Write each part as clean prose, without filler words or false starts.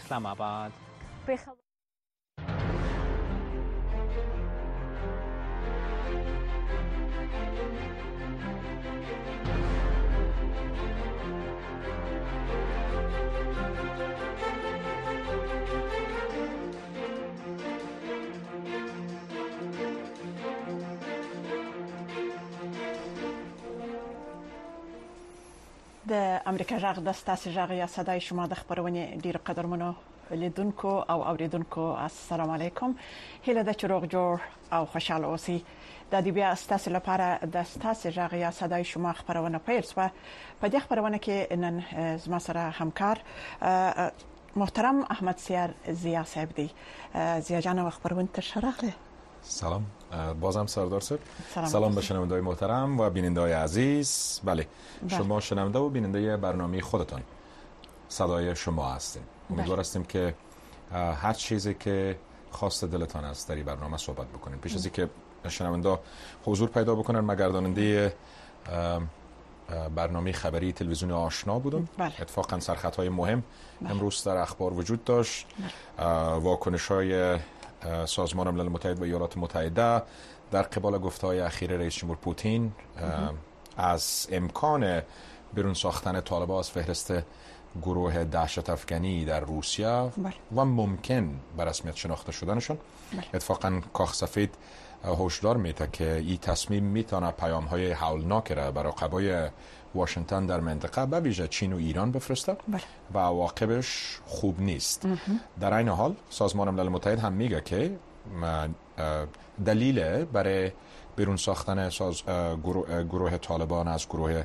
اسلام آباد. د امریکا غږ د ستاسو غږ یا صداي شما د خبرونه ډیر قدرمنو لیدونکو او اوریدونکو السلام علیکم. هله د چروغ جوړ او خوشاله اوسئ. د دې بیا ستاسو لپاره د ستاسو غږ یا صداي شما خبرونه پیل شوه. په دې خبرونه کې نن زما سره همکار محترم احمد سیار زیا صاحب دی. زیا جان خبرونه تشرحله. سلام، بازم سردار صاحب. سلام به شنونده‌های محترم و بیننده‌های عزیز. بله، شما شنونده و بیننده برنامه خودتان صدای شما هستیم. امیدوار هستیم که هر چیزی که خواست دلتان است در این برنامه صحبت بکنیم. پیش از اینکه شنونده حضور پیدا بکنن، ما گرداننده برنامه خبری تلویزیون آشنا بودم. اتفاقا سرخطهای مهم امروز در اخبار وجود داشت. واکنش‌های سازمان ملل متحد و ایالات متحده در قبال گفته‌های اخیر رئیس جمهور پوتین از امکان بیرون ساختن طالبان از فهرست گروه دهشت افغانی در روسیه و ممکن به رسمیت شناخته شدنشان. اتفاقا کاخ سفید هشدار میده که این تصمیم میتونه پیام‌های هولناک را بر رقبای واشنگتن در منطقه به ویژه چین و ایران بفرسته و عواقبش خوب نیست. در این حال سازمان ملل متحد هم میگه که دلیل برای بیرون ساختن گروه طالبان از گروه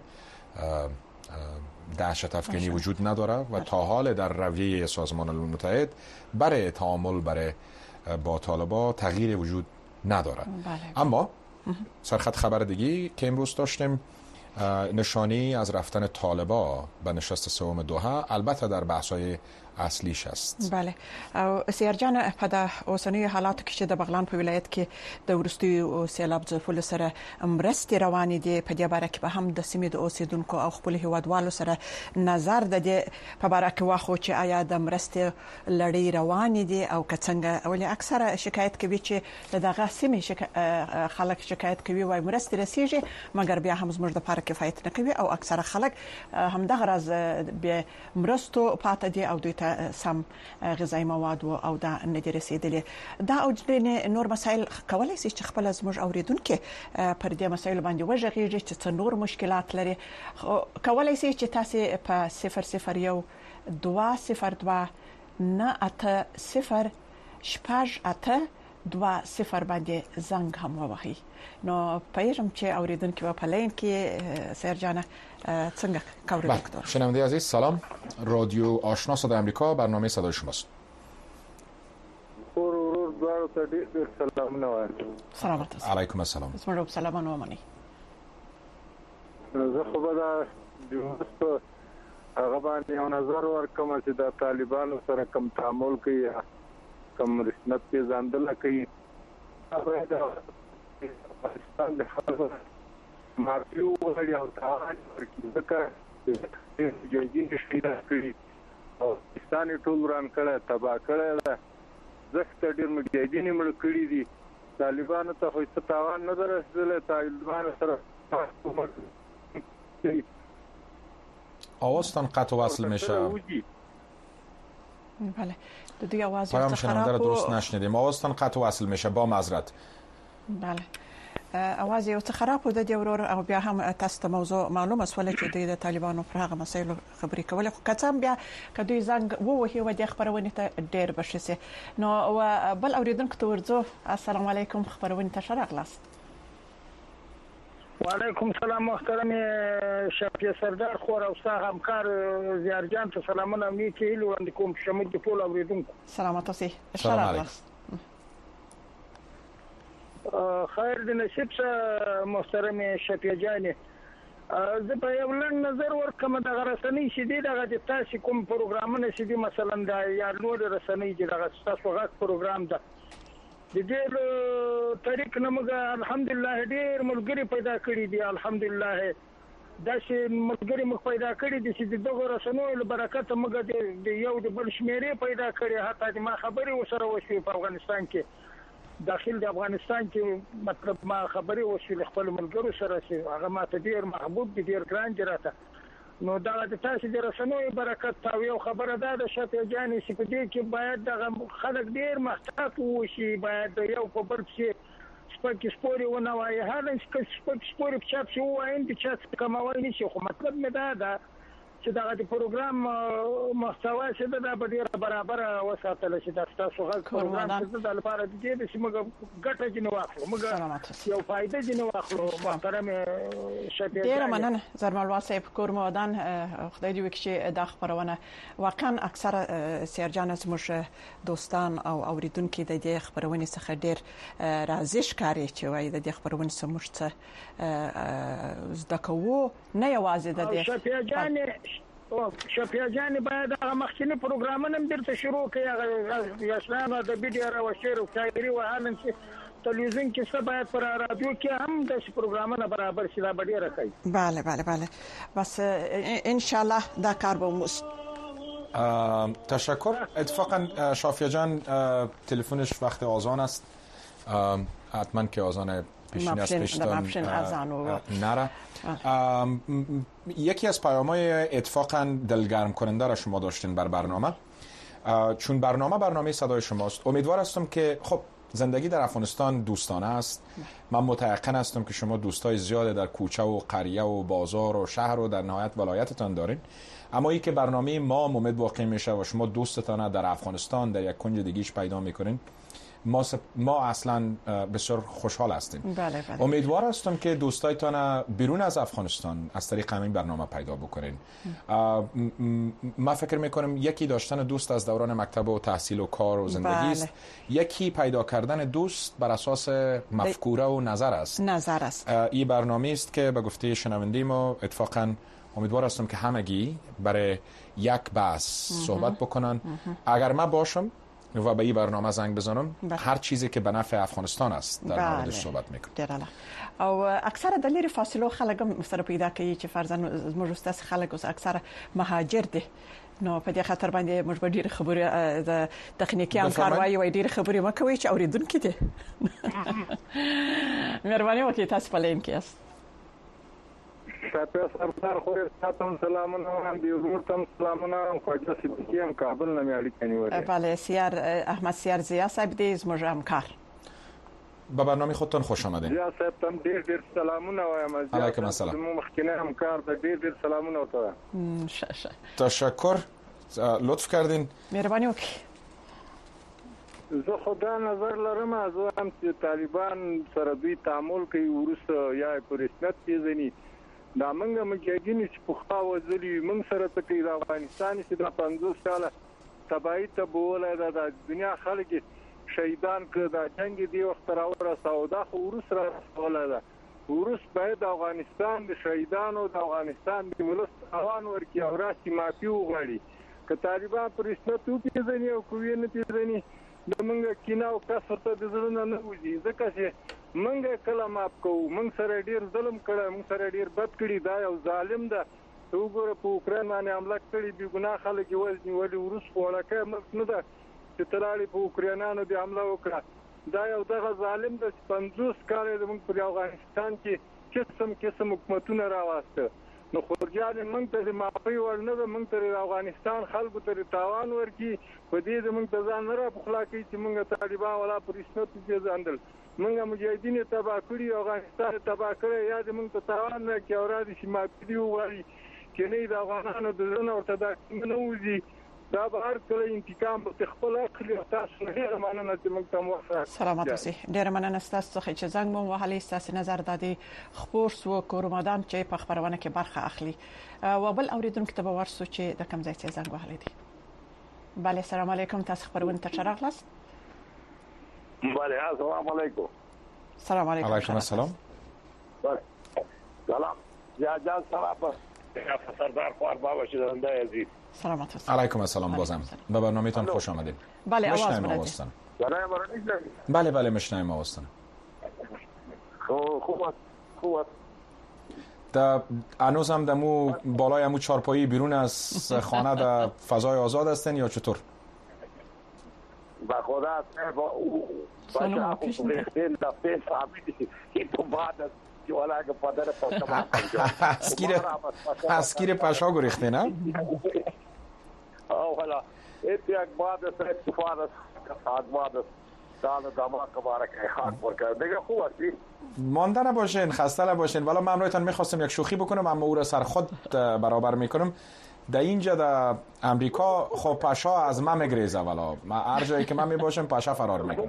دهشت افغانی وجود نداره و تا حال در رویه سازمان ملل متحد برای تعامل با طالبان تغییر وجود نداره. اما سرخط خبر دیگی که امروز داشتیم نشانی از رفتن طالبان به نشست سوم دوحه البته در بحث‌های اصلیش است. بله. او سیار جان په د اوسنیو حالاتو کې چې د بغلان په ولایت کې د ورستیو سیلاب ځپلو سره مرستې روانې دي، په دې باره کې به هم د سیمې د اوسیدونکو او خپل هیوادوالو سره نظر د دې په باره کې واخو چې آیا د مرستې لړۍ روانې دي او که څنګه. ولې اکثره شکایت کوي چې دغه سیمې خلک شکایت کوي وای مرستې رسیږي مګر بیا هم زموږ د لپاره کفایت نه کوي او اکثره خلک هم دغه راز به مرستو پاتې دي او دوی سم غذایی مواد او دا نه دي رسیدلي. دا او نور مسایل کولای شي چې خپل زموږ اوریدونکو پر دې مسایل باندې وژغېږي چې څه نور مشکلات لري. کولای شي چې تاسو په 001 202 98 0 باندې زنګ هم ووهي. نو پیغام چې اوریدونکو په لین کې سر جان څنګه کاوری دکتر. شنونده عزیز سلام، رادیو آشنا صدای آمریکا، برنامه صدای شماست. سلامت است. علیکم السلام. سلام سلام و منی. زه خو به دا په هغه باندې یو نظر ورکوم چې د طالبانو سره کوم تعامل کوي، کوم رسمیت پیژندل کوي. هغه د پاکستان د خلکو مارتیو وړي او تعاون ورکړي چې جوړین شي کړی او پاکستان ټول وران کړه تباہ کړه. زخت ډیر مجاهدین مړ کړی دي. طالبانو ته هیڅ تاوان نه درسله. طالبانو سره آوازتان قطع و وصل میشه. بله د دې आवाज پیام شنونده را درست نشنیدیم. آوازتان قطع و وصل میشه با معذرت. بله اواز یو څه خراب و د ورور او بیا هم تاسو ته موضوع معلومه سواله چې د طالبانو پر هغه مسایلو خبرې کول خو کڅم بیا کدوې زنګ ووهي و د خبرونه ته ډېر بشسه. نو بل اوریدونکو ته ورځو السلام علیکم خبرونه ته شرغلاست. وعلیکم السلام محترم شفیع سردار خور او ستا همکار زیارجان ته سلامونه مې کې وړاندې کوم شمول د ټول اوریدونکو. سلامات اوسئ. سلام علیکم. خیر د نصیب سره محترم شفیع جان زه په یو لنډ نظر ورکوم د رسنۍ چې دغه تاسو کوم پروګرامونه چې مثلا د یا نور رسنۍ چې دغه تاسو غږ پروګرام ده د دې طریق نه موږ الحمدلله ډېر ملګری پیدا کړی دي. الحمدلله داسې ملګری موږ پیدا کړی دي چې دغه رسنیو له برکته موږ د یو د بل شمیرې پیدا کړې، حتی د ما خبرې وسره وشوې په افغانستان کې، داخل د افغانستان کې مطلب ما خبرې وشوې خپل ملګرو سره چې هغه ماته ډېر محبوب دي، ډېر ګران دي راته. نو دا د تاسو د رسنیو برکت او یو خبره ده د شفیع جان چې په دې کې باید دغه خلک ډېر محتاط وشي، باید یو په بل کې سپک سپوري ونه وایي، هر سپک سپوري په چاپ شو وایم د چا کموي نشي. خو مطلب مې دا ده چې دا د پروګرام محتوا چې دا به ډیره برابر وساتل شي. دا تاسو غږ پروګرام چې د لپاره د دې چې موږ ګټه جن واخلو، موږ یو فائدہ جن واخلو. محترم شفیع ډیره مننه زرمالوا صاحب کورمودان، خدای دې وکړي چې دا خبرونه واقعا اکثره سیرجان زموږ دوستان او اوریدونکو د دې خبرونه څخه ډیر راضي ښکاري چې وایي د دې خبرونه سموږ څه زده کوو، نه یوازې د دې شفیع جان باید هغه مخکنی پروګرامونه هم درته شروع کړي، هغه یاسلانه د ویډیو او شعر او شاعري او حالن چې تلویزیون کې څه باید پر رادیو کې هم د پروګرامونه برابر شي، دا به ډیره کوي. بله بله بله، بس ان شاء الله دا کار به موس. تشکر. اتفاقا شافیه جان تلفنش وقت آذان است، حتما که آذان پیشین از پیشتان نره. یکی از پیام‌های اتفاقا دلگرم کننده را شما داشتین بر برنامه، چون برنامه صدای شماست. امیدوار هستم که خب زندگی در افغانستان دوستانه است، من متيقن هستم که شما دوستای زیاده در کوچه و قریه و بازار و شهر و در نهایت ولایتتان دارین، اما این که برنامه ما ممد واقع میشه و شما دوستتان در افغانستان در یک کنج دیگیش پیدا میکنین، ما اصلا بسیار خوشحال هستیم. بله بله. امیدوار هستم که دوستایتان بیرون از افغانستان از طریق همین برنامه پیدا بکنین. ما فکر میکنم یکی داشتن دوست از دوران مکتب و تحصیل و کار و زندگی است، یکی پیدا کردن دوست بر اساس مفکوره و نظر است. این برنامه است که به گفته شنونده ما اتفاقا امیدوار هستم که همگی برای یک بحث صحبت بکنن. اگر من باشم و به این برنامه زنگ بزنم، هر چیزی که به نفع افغانستان است در موردش صحبت میکنم. او اکثر د لري فاصلو خلک هم سره پیدا کوي چې فرضاً زموږ استاد خلک اوس اکثر مهاجر دي، نو په دې خاطر باندې موږ به ډېر خبرې د تخنیکی همکاري وای ډېر خبرې مکوي چې اوریدونکو دي. مهرباني وکړئ تاسو په لین کې یاست. شفیع سردار خو تاسو سلامونه هم دی، ورته سلامونه خواجه صدیقی هم کابل نه مې اړیکه نیولې. بله، سیار احمد سیار زیا صاحب دی زموږ همکار. به برنامه خودتون خوش آمدین. زیا صاحب تم ډیر سلامونه وایم. علیکم السلام. مخکنه همکار د ډیر سلامونه وته. تشکر، لطف کردین. مهرباني وکړئ. زه خدا نظر لرم از هم چې طالبان سره دوی تعامل کوي ورسره یا پر رسمیت پیژني، دا منګه مګیګینی چې په خوا وځلي موږ سره ته کې د افغانستان چې د 50 ساله تبعی ته بوله د دنیا خلک شهیدان کړ، د جنگ دی وخت راوړه سودا خو ورسره ولا ده. ورس باید افغانستان د شهیدانو د افغانستان د ولس روان ورکی او راسي مافي وغړي که طالبان پر رسمیت پیژني او کوی نه پیژني د منګه کینا او کسر ته د زړه نه وځي، ځکه چې منګه کله ماپ کوو، منګ سره ډیر ظلم کړی، منګ سره ډیر بد کړی، دا یو ظالم ده. وګوره په اوکران باندې حمله کړې، بې ګناه خلک یې ولې ورس وړکه ملک نه ده چې تلاړي په اوکرانانو دی حمله وکړه. دا یو دغه ظالم ده چې 50 کال د موږ په افغانستان کې قسم حکومتونه راواسته. نو خورجان موږ ته د معافي ور نه ده، موږ ته د افغانستان خلکو ته تاوان ورکی، په دې د موږ ته ځان نه را پخلا کوي چې موږ طالبان ولا پر رسمیت پیژندل، موږ مجاهدین تبا کړی، افغانستان تبا کړی، یا د موږ ته تاوان نه کوي او را دي چې معافي دی وایي چې نه د افغانانو د ژوند ورته دا نه وځي. دا به هر کله انتقام په خپل اخلي. تاسو نه مننه چې موږ ته موافق. سلامات اوسئ. ډیر مننه تاسو څخه چې زنګ مو وهلی، تاسو نظر دادی خبر سو کورمادان چې په خبرونه کې برخه اخلي او بل اوریدونکو ته به ورسو چې د کوم ځای څخه زنګ وهلی دي. بله، السلام علیکم، تاسو خبرونه ته راغلاست. بله، السلام علیکم. سلام علیکم. علیکم السلام. سلام. یا جان سلام. سردار خوار بابا شیرنده عزیز. سلامت باشید. علیکم السلام. بازم به برنامه‌تان خوش آمدید. بله، آواز بدید. بله میشنویم آواز. خوب. هنوز هم دمو بالای همو چارپایی بیرون از خانه در فضای آزاد هستن یا چطور؟ با خدا با او باشه خود ریختین دفتر فهمیدی این تو بعد از جوالا که پدر پاشا اسکیر پاشا گریخته نه؟ حالا یک بعد از اتفاق از بعد از دان دماغ مبارک خاک برکرد دیگه خوب هستی؟ مانده نباشین، خسته نباشین. والا من امرویتان میخواستم یک شوخی بکنم اما او را سر خود برابر میکنم. در اینجا در امریکا خب پاشا از من میگریزه، والا من هر جایی که من میباشم پاشا فرار میکنه.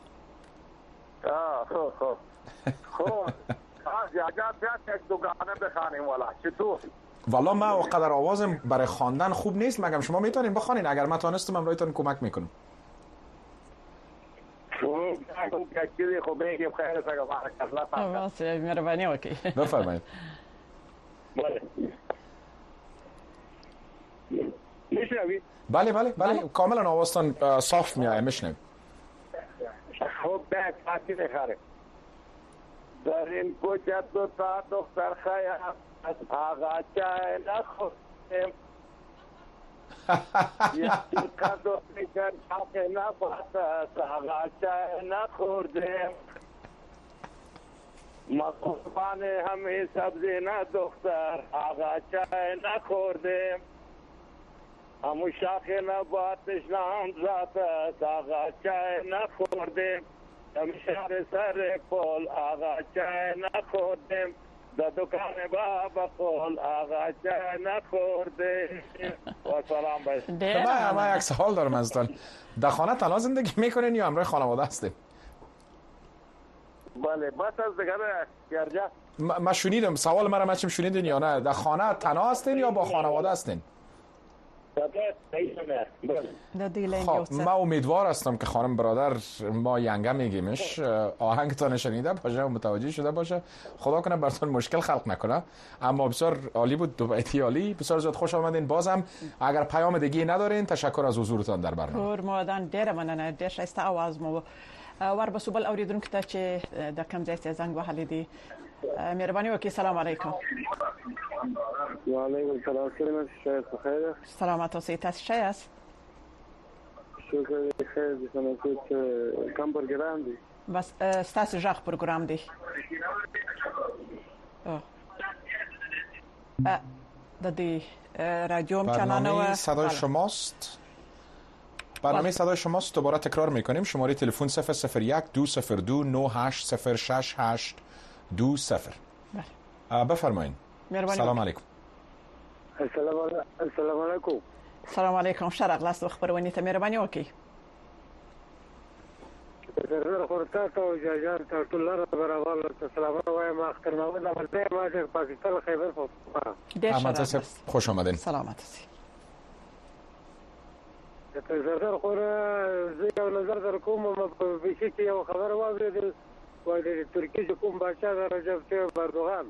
خب یک دوگانه بخوانیم والا چطور؟ والا من اونقدر آوازم برای خواندن خوب نیست، مگم شما میتونین بخوانین؟ اگر من تانستم امرویتان کمک میکنم. خب بگیم خیر است اگر واسه مهربانی وکي بفرمایید. میشنوی؟ بله کاملا آوازتان صاف میاد، میشنوم. خب بک فاتی نخاره در این کوچه دو تا دختر خیام از آقا چای نخوریم یکی کدو میکن حق نباست از آقا چای نخوردیم ما قربان همه سبزی نه دختر آقا چای نخوردیم همو شاخ نباتش نام ذات است آقا چای نخوردیم شهر سر پول آقا چای نخوردیم در دکان بابا قول آقا چای نخوردیم و سلام باید. من یک سوال دارم ازتان، در خانه تنها زندگی میکنین یا همراه خانواده هستین؟ بله بس از دیگر گرجه من شنیدم سوال مرا چیم شنیدین یا نه؟ در خانه تنها هستین یا با خانواده هستین؟ خب من امیدوار هستم که خانم برادر ما ینگه میگیمش آهنگ تا نشنیده باشه و متوجه شده باشه، خدا کنه براتون مشکل خلق نکنه. اما بسیار عالی بود، دو بیتی عالی، بسیار زیاد خوش آمدین. بازم اگر پیام دیگه ندارین تشکر از حضورتان در برنامه. کورمادان ډیره مننه، ډیر ښایسته اواز مو ور به سوبل اوریدونکو ته چې د کم ځای څخه زنګ وهلی دي. مهرباني وکړئ. سلام علیکم. وعلیکم السلام. سلامت شایست بخیر. سلامت اوسئ. تاسو ښه یاست؟ شکر خیر دي. سنوات کم پروګرام دي. بس ستاسو ژغ پروګرام دی. د دې رادیو برنامه صدای شماست. برنامه صدای شماست. دوباره تکرار میکنیم. شماره تلفن 001 202 9806 820. بفرمایید. سلام علیکم. السلام علیکم. سلام علیکم. شرق لاس خبرونه ته مهرباني وکړئ. زه خورتا ته اجازه ته ټول لاره برابر ته سلام وایم. اختر نو د ما د پاکستان خیبر ډیر شرق. خوش آمدین. سلامت اوسئ. زه خو زه یو نظر در کوم په بشي کې یو خبر واورېدل وای د ترکیه کوم بادشاہ رجب طیب اردوغان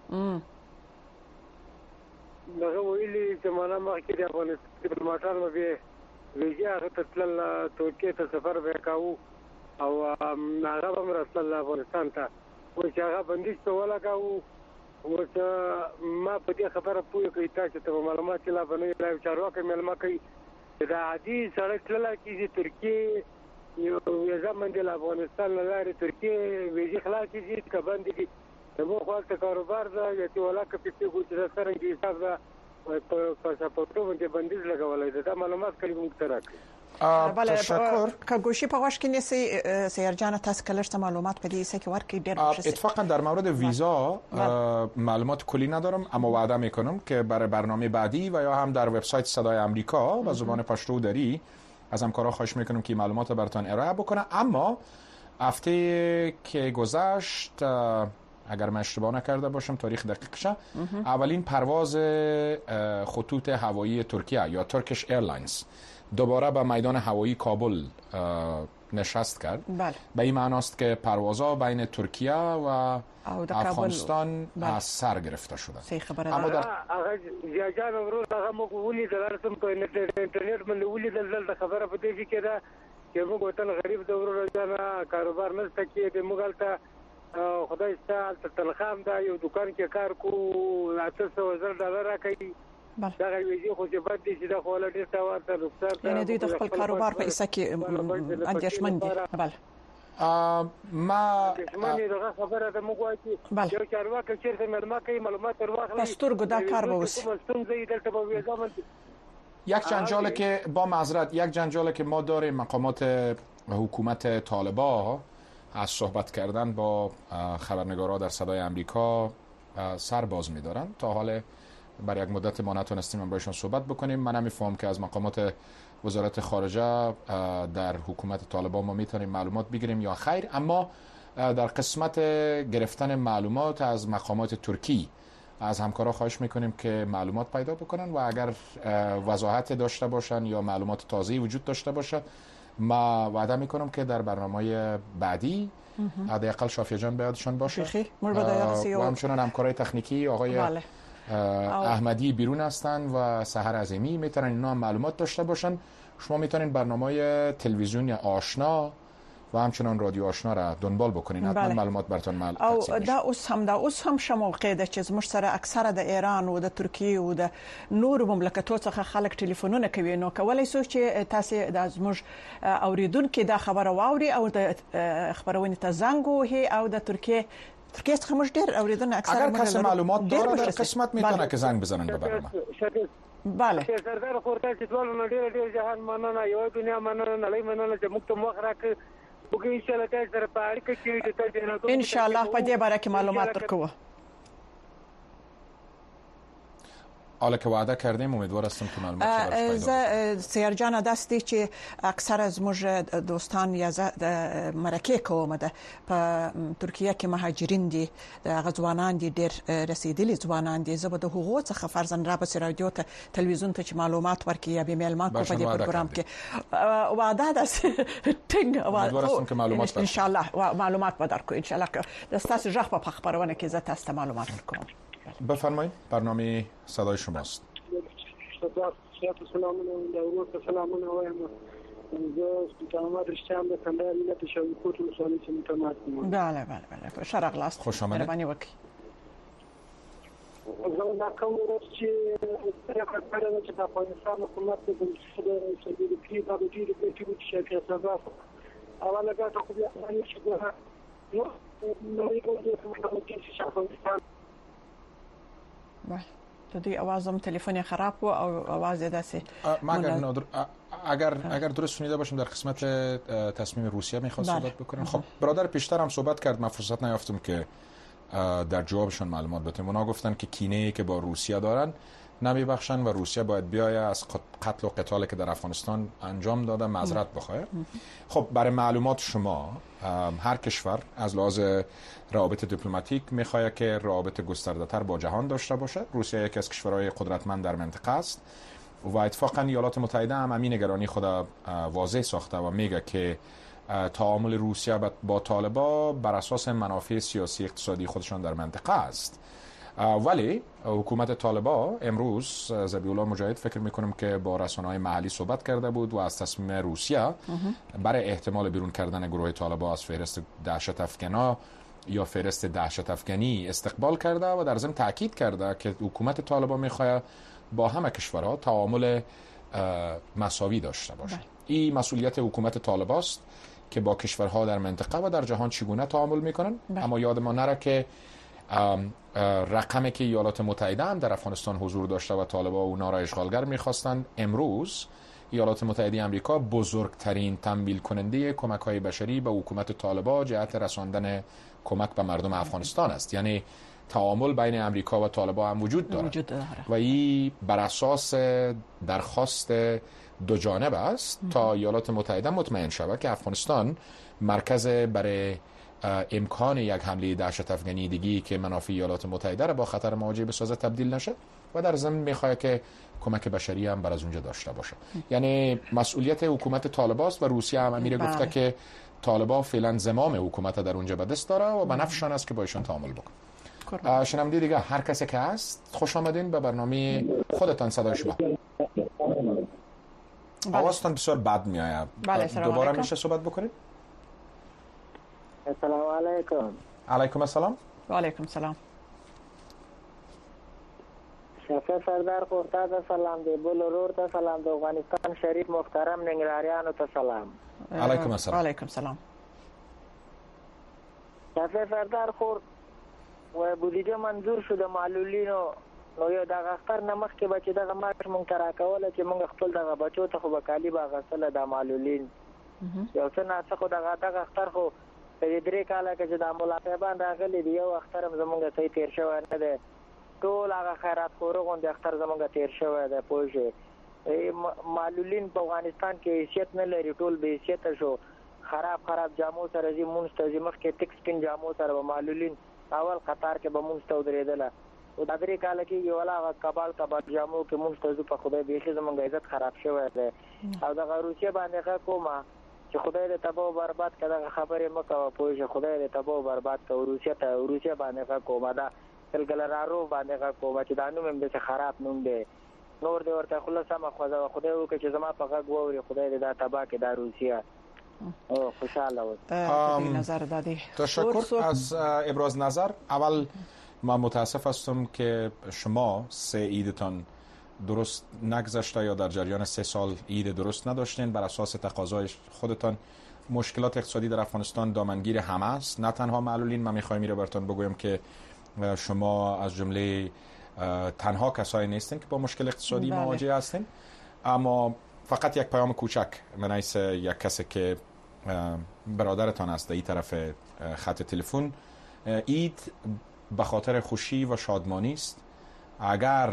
دغه ویلي چې معنا مخکې د افغانستان ډیپلوماټانو به ویزه هغه تل ترکیه ته سفر وکاو او هغه هم رسول افغانستان ته و چې هغه بندیز په ولګاو و چې ما په دې خبره پوه کړی تاسو ته معلومات لا بنوي لا چارواکي ملما کوي دا عادي سړک لاله کې ترکیه یو ویزه باندې افغانستان لاره ترکیه ویزه خلاص دي کباندې دي نو خو ته کاروبار دا چې ولاکه په څه ګوت سره کې حساب دا په پاسپورت باندې بندیز لګولای دا معلومات کلی موږ ته راکړي. بله تشکر. که گوشی په واش کې نسی سیرجان تاسو کلرته معلومات پدې څه کې ورکې ډېر خوشی. اتفاقا در مورد ویزا معلومات کلی ندارم اما وعده میکنم که برای برنامه بعدی و یا هم در وبسایت صدای آمریکا و زبان پشتو دری از همکارا خواهش میکنم که معلومات براتون ارائه بکنه. اما هفته که گذشت اگر من اشتباه نکرده باشم تاریخ دقیقشه اولین پرواز خطوط هوایی ترکیه یا ترکیش ایرلاینز دوباره به میدان هوایی کابل نشست کرد. بله. به این معناست که پروازها بین ترکیه و افغانستان از سر گرفته شده. اما در جاجان ورو هغه موږ ولیدل رسم په انټرنیټ باندې ولیدل د خبره په دې کې ده چې موږ وطن غریب د ورو جنا کاروبار نشته کې د موږ ته خدای ستاسو تلخام دا یو دکان کې کار کو $800,000 راکړي دا ویږي خو چې بد دي چې دا خو له دې تاوان ته رخصت یعنی دوی د خپل کاروبار په حصہ کې اندیشمن دي. بله ما دښمني دغه خبره ده موږ وایو چې یو چارواکي چیرته مېلمه کوي معلومات ورواخلي پستورګو دا کار به وسی. یک جنجالی که با معذرت یک جنجالی که ما داریم مقامات حکومت طالبان از صحبت کردن با خبرنگارا در صدای امریکا سر باز می‌دارن. تا حال برای یک مدت ما نتونستیم باشون صحبت بکنیم. من نمی‌فهمم که از مقامات وزارت خارجه در حکومت طالبان ما میتونیم معلومات بگیریم یا خیر، اما در قسمت گرفتن معلومات از مقامات ترکی از همکارا خواهش میکنیم که معلومات پیدا بکنن و اگر وضاحت داشته باشن یا معلومات تازه‌ای وجود داشته باشه ما وعده میکنم که در برنامه بعدی حداقل شافیه جان بیادشان باشه و همچنان همکارای تکنیکی آقای احمدی بیرون هستن و سحر عظیمی میتونن اینا هم معلومات داشته باشن. شما میتونین برنامه تلویزیون آشنا و همچنان رادیو آشنا را دنبال بکنین. حتما معلومات براتون تقسیم میشه. دا اوس هم شموقع ده چې زموږ سره اکثره د ایران او د ترکیه او د نور مملکتونو څخه خلک ټلیفونونه کوي، نو کولای شو چې تاسو د زموږ اوریدونکو دا خبره واوري او د خبرونه ته زنګ وهي او د ترکیه څخه موږ ډیر اوریدنه اکثره اگر کسی معلومات داره در قسمت میتونه که زنگ بزنن به برنامه. بله سردار خورته چې ټول ډیر ډیر جهان مننه، یو دنیا مننه، نړۍ مننه چې موږ ته مخ راکړي. وګورئ ان شاء الله تاسو سره په اړیکه کې د تاسو ان شاء الله په دې باره کې معلومات درکوو. حالا که وعده کردیم امیدوار هستم که معلومات پیدا سیر جان دستی چې اکثر از موږ دوستان یا مرکه کوم ده په ترکیه کې مهاجرین دي، د غزوانان دي، ډیر رسیدلي ځوانان دي. زه به د هغو څخه فرضاً را به رادیو ته تلویزیون ته چې معلومات ورکړي یا به معلومات په دې پروګرام کې وعده ده ټینګ امیدوار هستم که معلومات ان شاء الله معلومات به درکو. ان شاء الله د تاسو ژغ په خبرونه کې زه تاسو ته معلومات ورکوم. بفرمایید برنامه صدای شماست. سلامونه وایم. زه ستاسو رښتیان د کندهار ملت شاوخوا ولسوالۍ څخه متماس یم. بله بله بله شرق لاست. خوش آمدید. مهرباني وکړئ. زه دا کوم چې پرېکړه چې د افغانستان حکومت د سیاسي کې د ډیرو پیټو چې شرکت سبا اوله ګټه خو بیا نه شي ګوره نو یو چې افغانستان بله تو دی آوازم تلفن خراب و او آواز دسته اگر درست شنیده باشم در قسمت تصمیم روسیه میخواست صحبت بکنم. خب برادر پیشتر هم صحبت کرد، من فرصت نیافتم که در جوابشون معلومات بدم. اونا گفتن که کینه‌ای که با روسیه دارن نمیبخشن و روسیه باید بیاید از قتل و قتالی که در افغانستان انجام داده معذرت بخواه. خب برای معلومات شما هر کشور از لحاظ روابط دیپلماتیک میخواد که روابط گسترده‌تر با جهان داشته باشه. روسیه یکی از کشورهای قدرتمند در منطقه است و اتفاقا ایالات متحده هم همین نگرانی خود واضح ساخته و میگه که تعامل روسیه با طالبان بر اساس منافع سیاسی اقتصادی خودشان در منطقه است. ولی حکومت طالبان امروز ذبیح الله مجاهد فکر میکنم که با رسانه‌های محلی صحبت کرده بود و از تصمیم روسیه برای احتمال بیرون کردن گروه طالبان از فهرست دهشت افغانا یا فهرست دهشت افغانی استقبال کرده و در ضمن تاکید کرده که حکومت طالبان میخواد با همه کشورها تعامل مساوی داشته باشه. این مسئولیت حکومت طالبان است که با کشورها در منطقه و در جهان چگونه تعامل میکنن. اما یاد ما نره که رقمی که ایالات متحده هم در افغانستان حضور داشته و طالبان اونا را اشغالگر میخواستند، امروز ایالات متحده آمریکا بزرگترین تمویل کننده کمک‌های بشری به حکومت طالبان جهت رساندن کمک به مردم افغانستان است. یعنی تعامل بین آمریکا و طالبان هم وجود دارد و این بر اساس درخواست دو جانب است تا ایالات متحده مطمئن شود که افغانستان مرکز برای امکان یک حمله دهشت افغانی دیگی که منافع ایالات متحده را با خطر مواجه بسازه تبدیل نشه و در ضمن میخواد که کمک بشری هم بر از اونجا داشته باشه. یعنی مسئولیت حکومت طالبان است و روسیه هم امیر گفته که طالبان فعلا زمام حکومت در اونجا به دست داره و به نفعشان است که با ایشان تعامل بکنه. شنونده دیگه هر کسی که هست خوش آمدین به برنامه خودتان صدای شما. آوازتان بسیار بد میآید. دوباره میشه صحبت بکنید؟ السلام علیکم. علیکم السلام. و علیکم السلام. شفیع سردار قرطا ته سلام دی، بلورور ته سلام دی، افغانستان شریف محترم ننګرهاریانو ته سلام. علیکم السلام. علیکم السلام. شفیع سردار خور و بودیجه منظور شو د معلولینو، نو یو دغه اختر نه مخکې به چې دغه مارش مونږ ته راکوله چې مونږ خپل دغه بچو ته خو به کالي به اخیستله د معلولین یو څه ناڅه خو دغه اختر خو په دې 3 کاله کې چې د ملا صاحبان راغلي دي یو اختر هم زمونږ صحیح تېر شوی نه دی. ټول هغه خیرات خورو غوندې اختر زمونږ تېر شوی دی. پوه شئ معلولین په افغانستان کې حیثیت نه لري، ټول بې حیثیته شو. خراب جامو سره ځي مونځ ته ځي، مخکې تک سپین جامو سره به معلولین اول قطار کې به مونځ ته ودرېدله. او دا 3 کاله کېږي ولا هغه کباړ جامو کې مونځ ته ځو. په خدای بیخي زمونږ عزت خراب شوی دی. او دغه روسیې باندې ښه کومه چې خدای دې تباه و برباد کړه، دغه خبرې مه کوه. پوه شئ خدای دې تباه و برباد کړه. روسیې باندې ښه کومه دا سلګلرارو باندې ښه کومه چې دا نوم هم داسې خراب نوم دی. نور دې ورته خوله سمه خوځوه. خدای وکړي چې زما په غږ واوري، خدای دې دا تباه کړي دا روسیه. خوشحاله اوسید. تشکر از ابراز نظر. اول من متاسف هستم که شما 3 عیدتان درست نگذشته یا در جریان 3 سال عید درست نداشتین. بر اساس تقاضای خودتان مشکلات اقتصادی در افغانستان دامنگیر همه است، نه تنها معلولین. من میخوایم میره براتون بگویم که شما از جمله تنها کسایی نیستین که با مشکل اقتصادی مواجه هستین. اما فقط یک پیام کوچک من ایس یک کسی که برادرتان است در این طرف خط تلفن. عید به خاطر خوشی و شادمانی است. اگر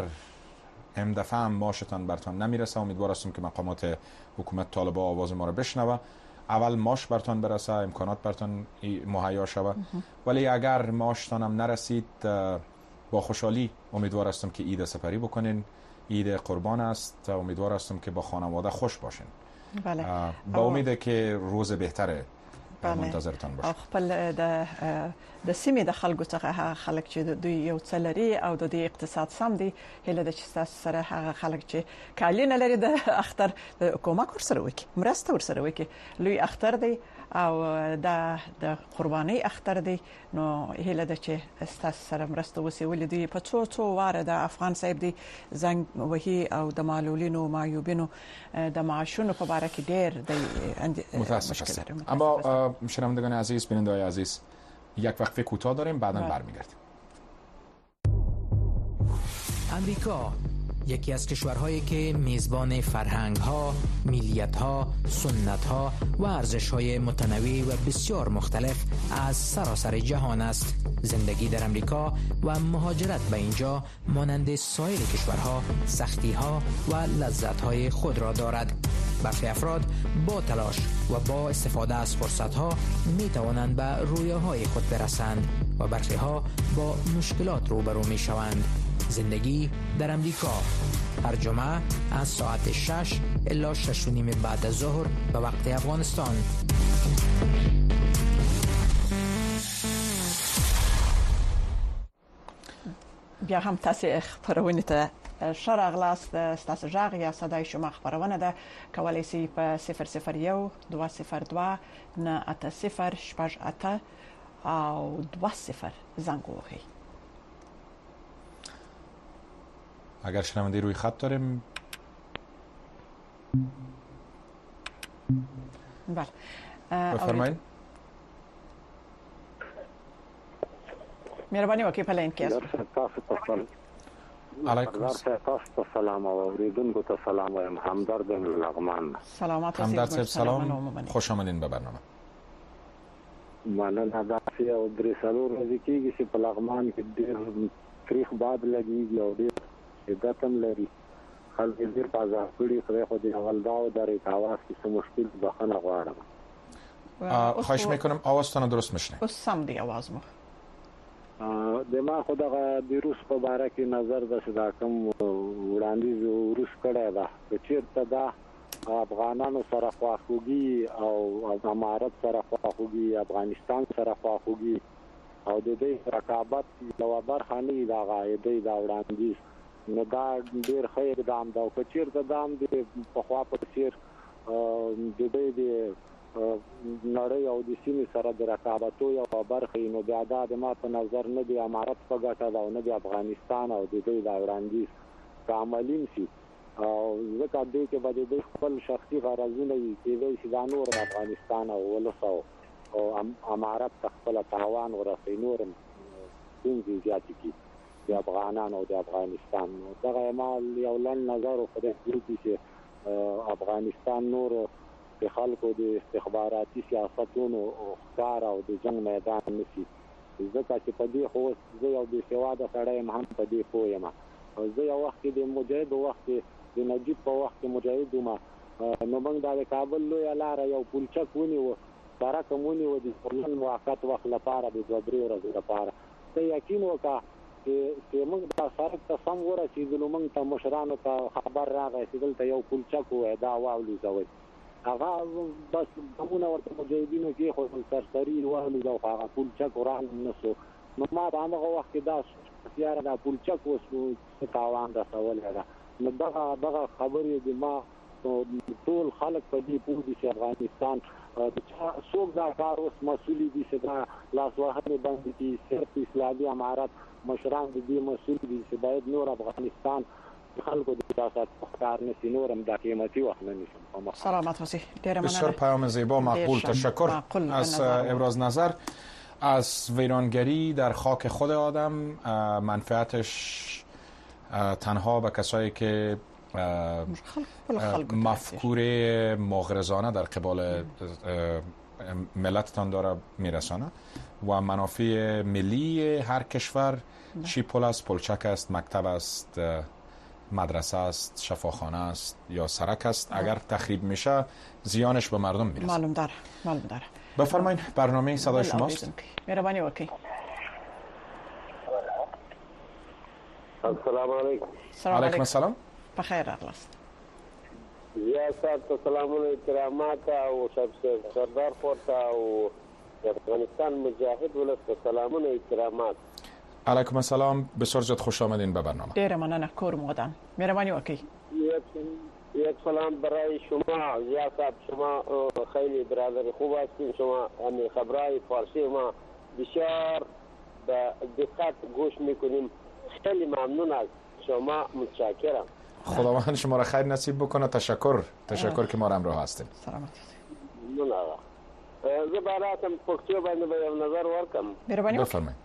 هم دفعه هم ماشتان برتان نمیرسه، امیدوار هستم که مقامات حکومت طالبا آواز ما را بشنوه. اول ماش برتان برسه، امکانات برتان مهیا شوه. ولی اگر ماشتان هم نرسید، با خوشحالی امیدوار هستم که عید سپری بکنین. عید قربان است. امیدوار هستم که با خانواده خوش باشین. بله. با امید که روز بهتره منتظرتان باشه. خپل د سیمې د خلکو څخه هغه خلک چې دوی یو څه لري او د دې اقتصاد سم دی، هله د چې تاسو سره هغه خلک چې کالي نه لري د اختر کومک ورسره وکړي، مرسته ورسره وکړي. لوی اختر دی او د قرباني اختر دی، نو هله د چې تاسو سره مرسته وسی. ولې دوی په څو واره د افغان صاحب دی زنګ وهي او د معلولینو معیوبینو د معاشونو په اړه کې ډېر د متاسف. اما شنوندگان عزیز، بینندگان عزیز، یک وقفه کوتاه داریم، بعداً برمیگردیم. امریکا یکی از کشورهایی که میزبان فرهنگ‌ها، ملیت‌ها، سنت‌ها و ارزش‌های متنوع و بسیار مختلف از سراسر جهان است. زندگی در امریکا و مهاجرت به اینجا مانند سایر کشورها سختی‌ها و لذت‌های خود را دارد. برخی افراد با تلاش و با استفاده از فرصت‌ها می‌توانند به رویاهای خود برسند و برخی‌ها با مشکلات روبرو می‌شوند. زندگی در امریکا هر جمعه از ساعت 6 الی 6:30 بعد از ظهر به وقت افغانستان. بیا هم تاسو خبرونه ته شرغلاست. تاسو ژغ یا صداي شما خبرونه ده کولای شي په 001 202 980 شپږ او 20 زنګ وهي. اگر شنونده روی خط داریم. بله بفرمایید. مهرباني وکړئ په لین کې. علیکم السلام او اوریدونکو ته سلام وایم. همدرد لغمان. سلامات همدرد سلام، خوش آمدین به برنامه. مننه. دا او درې څلور ورځې کېږي چې په لغمان کې ډېر تریخ باد لګېږي او ډېر شدت هم لري. خلک ډېر په عذاب کړي. خدای خو دې اول دا ودرې که اواز کې څه مشکل بخښنه غواړم. خواهش میکنم آوازتان درست میشنه. اوس سم دی آواز مو. د ما خو دغه د روس په باره کې نظر ده چې دا کوم وړاندیز روس کړی ده، که چېرته دا افغانانو سره خواخوږي او امارت سره خواخوږي، افغانستان سره خواخوږي او د دې رقابت یوه برخه نه وي د هغه د وړاندیز، نو دا ډېر ښه اقدام ده. او که چېرته دا هم د پخوا په څېر د دوی د نړۍ او د سیمې سره د رقابتو یو برخه نو بیا دا د ما په نظر نه دی امارت په ګټه ده او نه د افغانستان او د دوی د وړاندیز عملین شي او ځکه دوی کې به د خپل شخصي غرضونه وي چې د نور افغانستان او ولس او امارت خپل تاوان ورسوي نور څنګه زیات کی د افغانانو او د افغانستان دغه مال یو لن نظر په دې چې افغانستان نور د خلکو د استخباراتي سیاستونو ښکار او د جنگ میدان نشي ځکه چې په دې خو زه یو د سواده سړی هم په دې پوه یم او زه یو وخت د مجاهد وخت د نجیب په وخت مجاهد وم نو موږ د کابل لوی لار یو پلچک ونیو سره کومونی و د خپل موقت وخت لپاره د 2-3 ورځې لپاره ته یقین وکړه چې موږ د سره ته سم ورسېدلو موږ ته مشرانو ته خبر راغی چې دلته یو پلچک و دا واولوځوي هغه بس همونه ورته مجاهدینو کې خو سرسري وهلو دا هغه پلچک وران نسو نو ما په هغه وخت کې دا سیاره دا پلچک وسو تاوان رسول هغه نو دغه خبرې د ما ټول خلک په دې پوه دي چې افغانستان څوک دا کار اوس مسؤل دي چې دا لاس وهنه باندې دي صرف اسلامي امارت مشران دې مسؤل دي چې باید نور افغانستان خلکو د سیاست کار نشي نورم د قیمتي وخت نشم سلامت باشی. بسیار پیام زیبا مقبول. تشکر از ابراز نظر از ویرانگری در خاک خود آدم. منفعتش تنها به کسایی که مفکوره مغرضانه در قبال ملتتان داره میرسانه و منافع ملی هر کشور چی پل است، پلچک است، مکتب است، مدرسه است، شفاخانه است یا سرک است اگر تخریب میشه زیانش به مردم میرسه. معلوم داره. بفرمایید برنامه صدای شماست. مهربانی وکړئ. السلام علیکم. علیکم السلام. بخیر راغلاست. یا سات سلامونه احترامات او سردار خورتا او افغانستان مجاهد ولست سلامونه احترامات. علیکم السلام. بسیار زیاد خوش آمدین به برنامه. ډیر مننه کور مقدم. مهربانی وکړئ. یک سلام برای شما زیا صاحب شما خیلی برادر خوب هستین شما همین خبرهای فارسی ما بسیار به دقت گوش میکنیم خیلی ممنون از شما متشکرم. خداوند شما را خیر نصیب بکنه. تشکر که ما را همراه هستین. سلامت. ممنون آقا. زه براتم پښتو باندې به یو نظر ورکم. مهرباني بفرمایئ.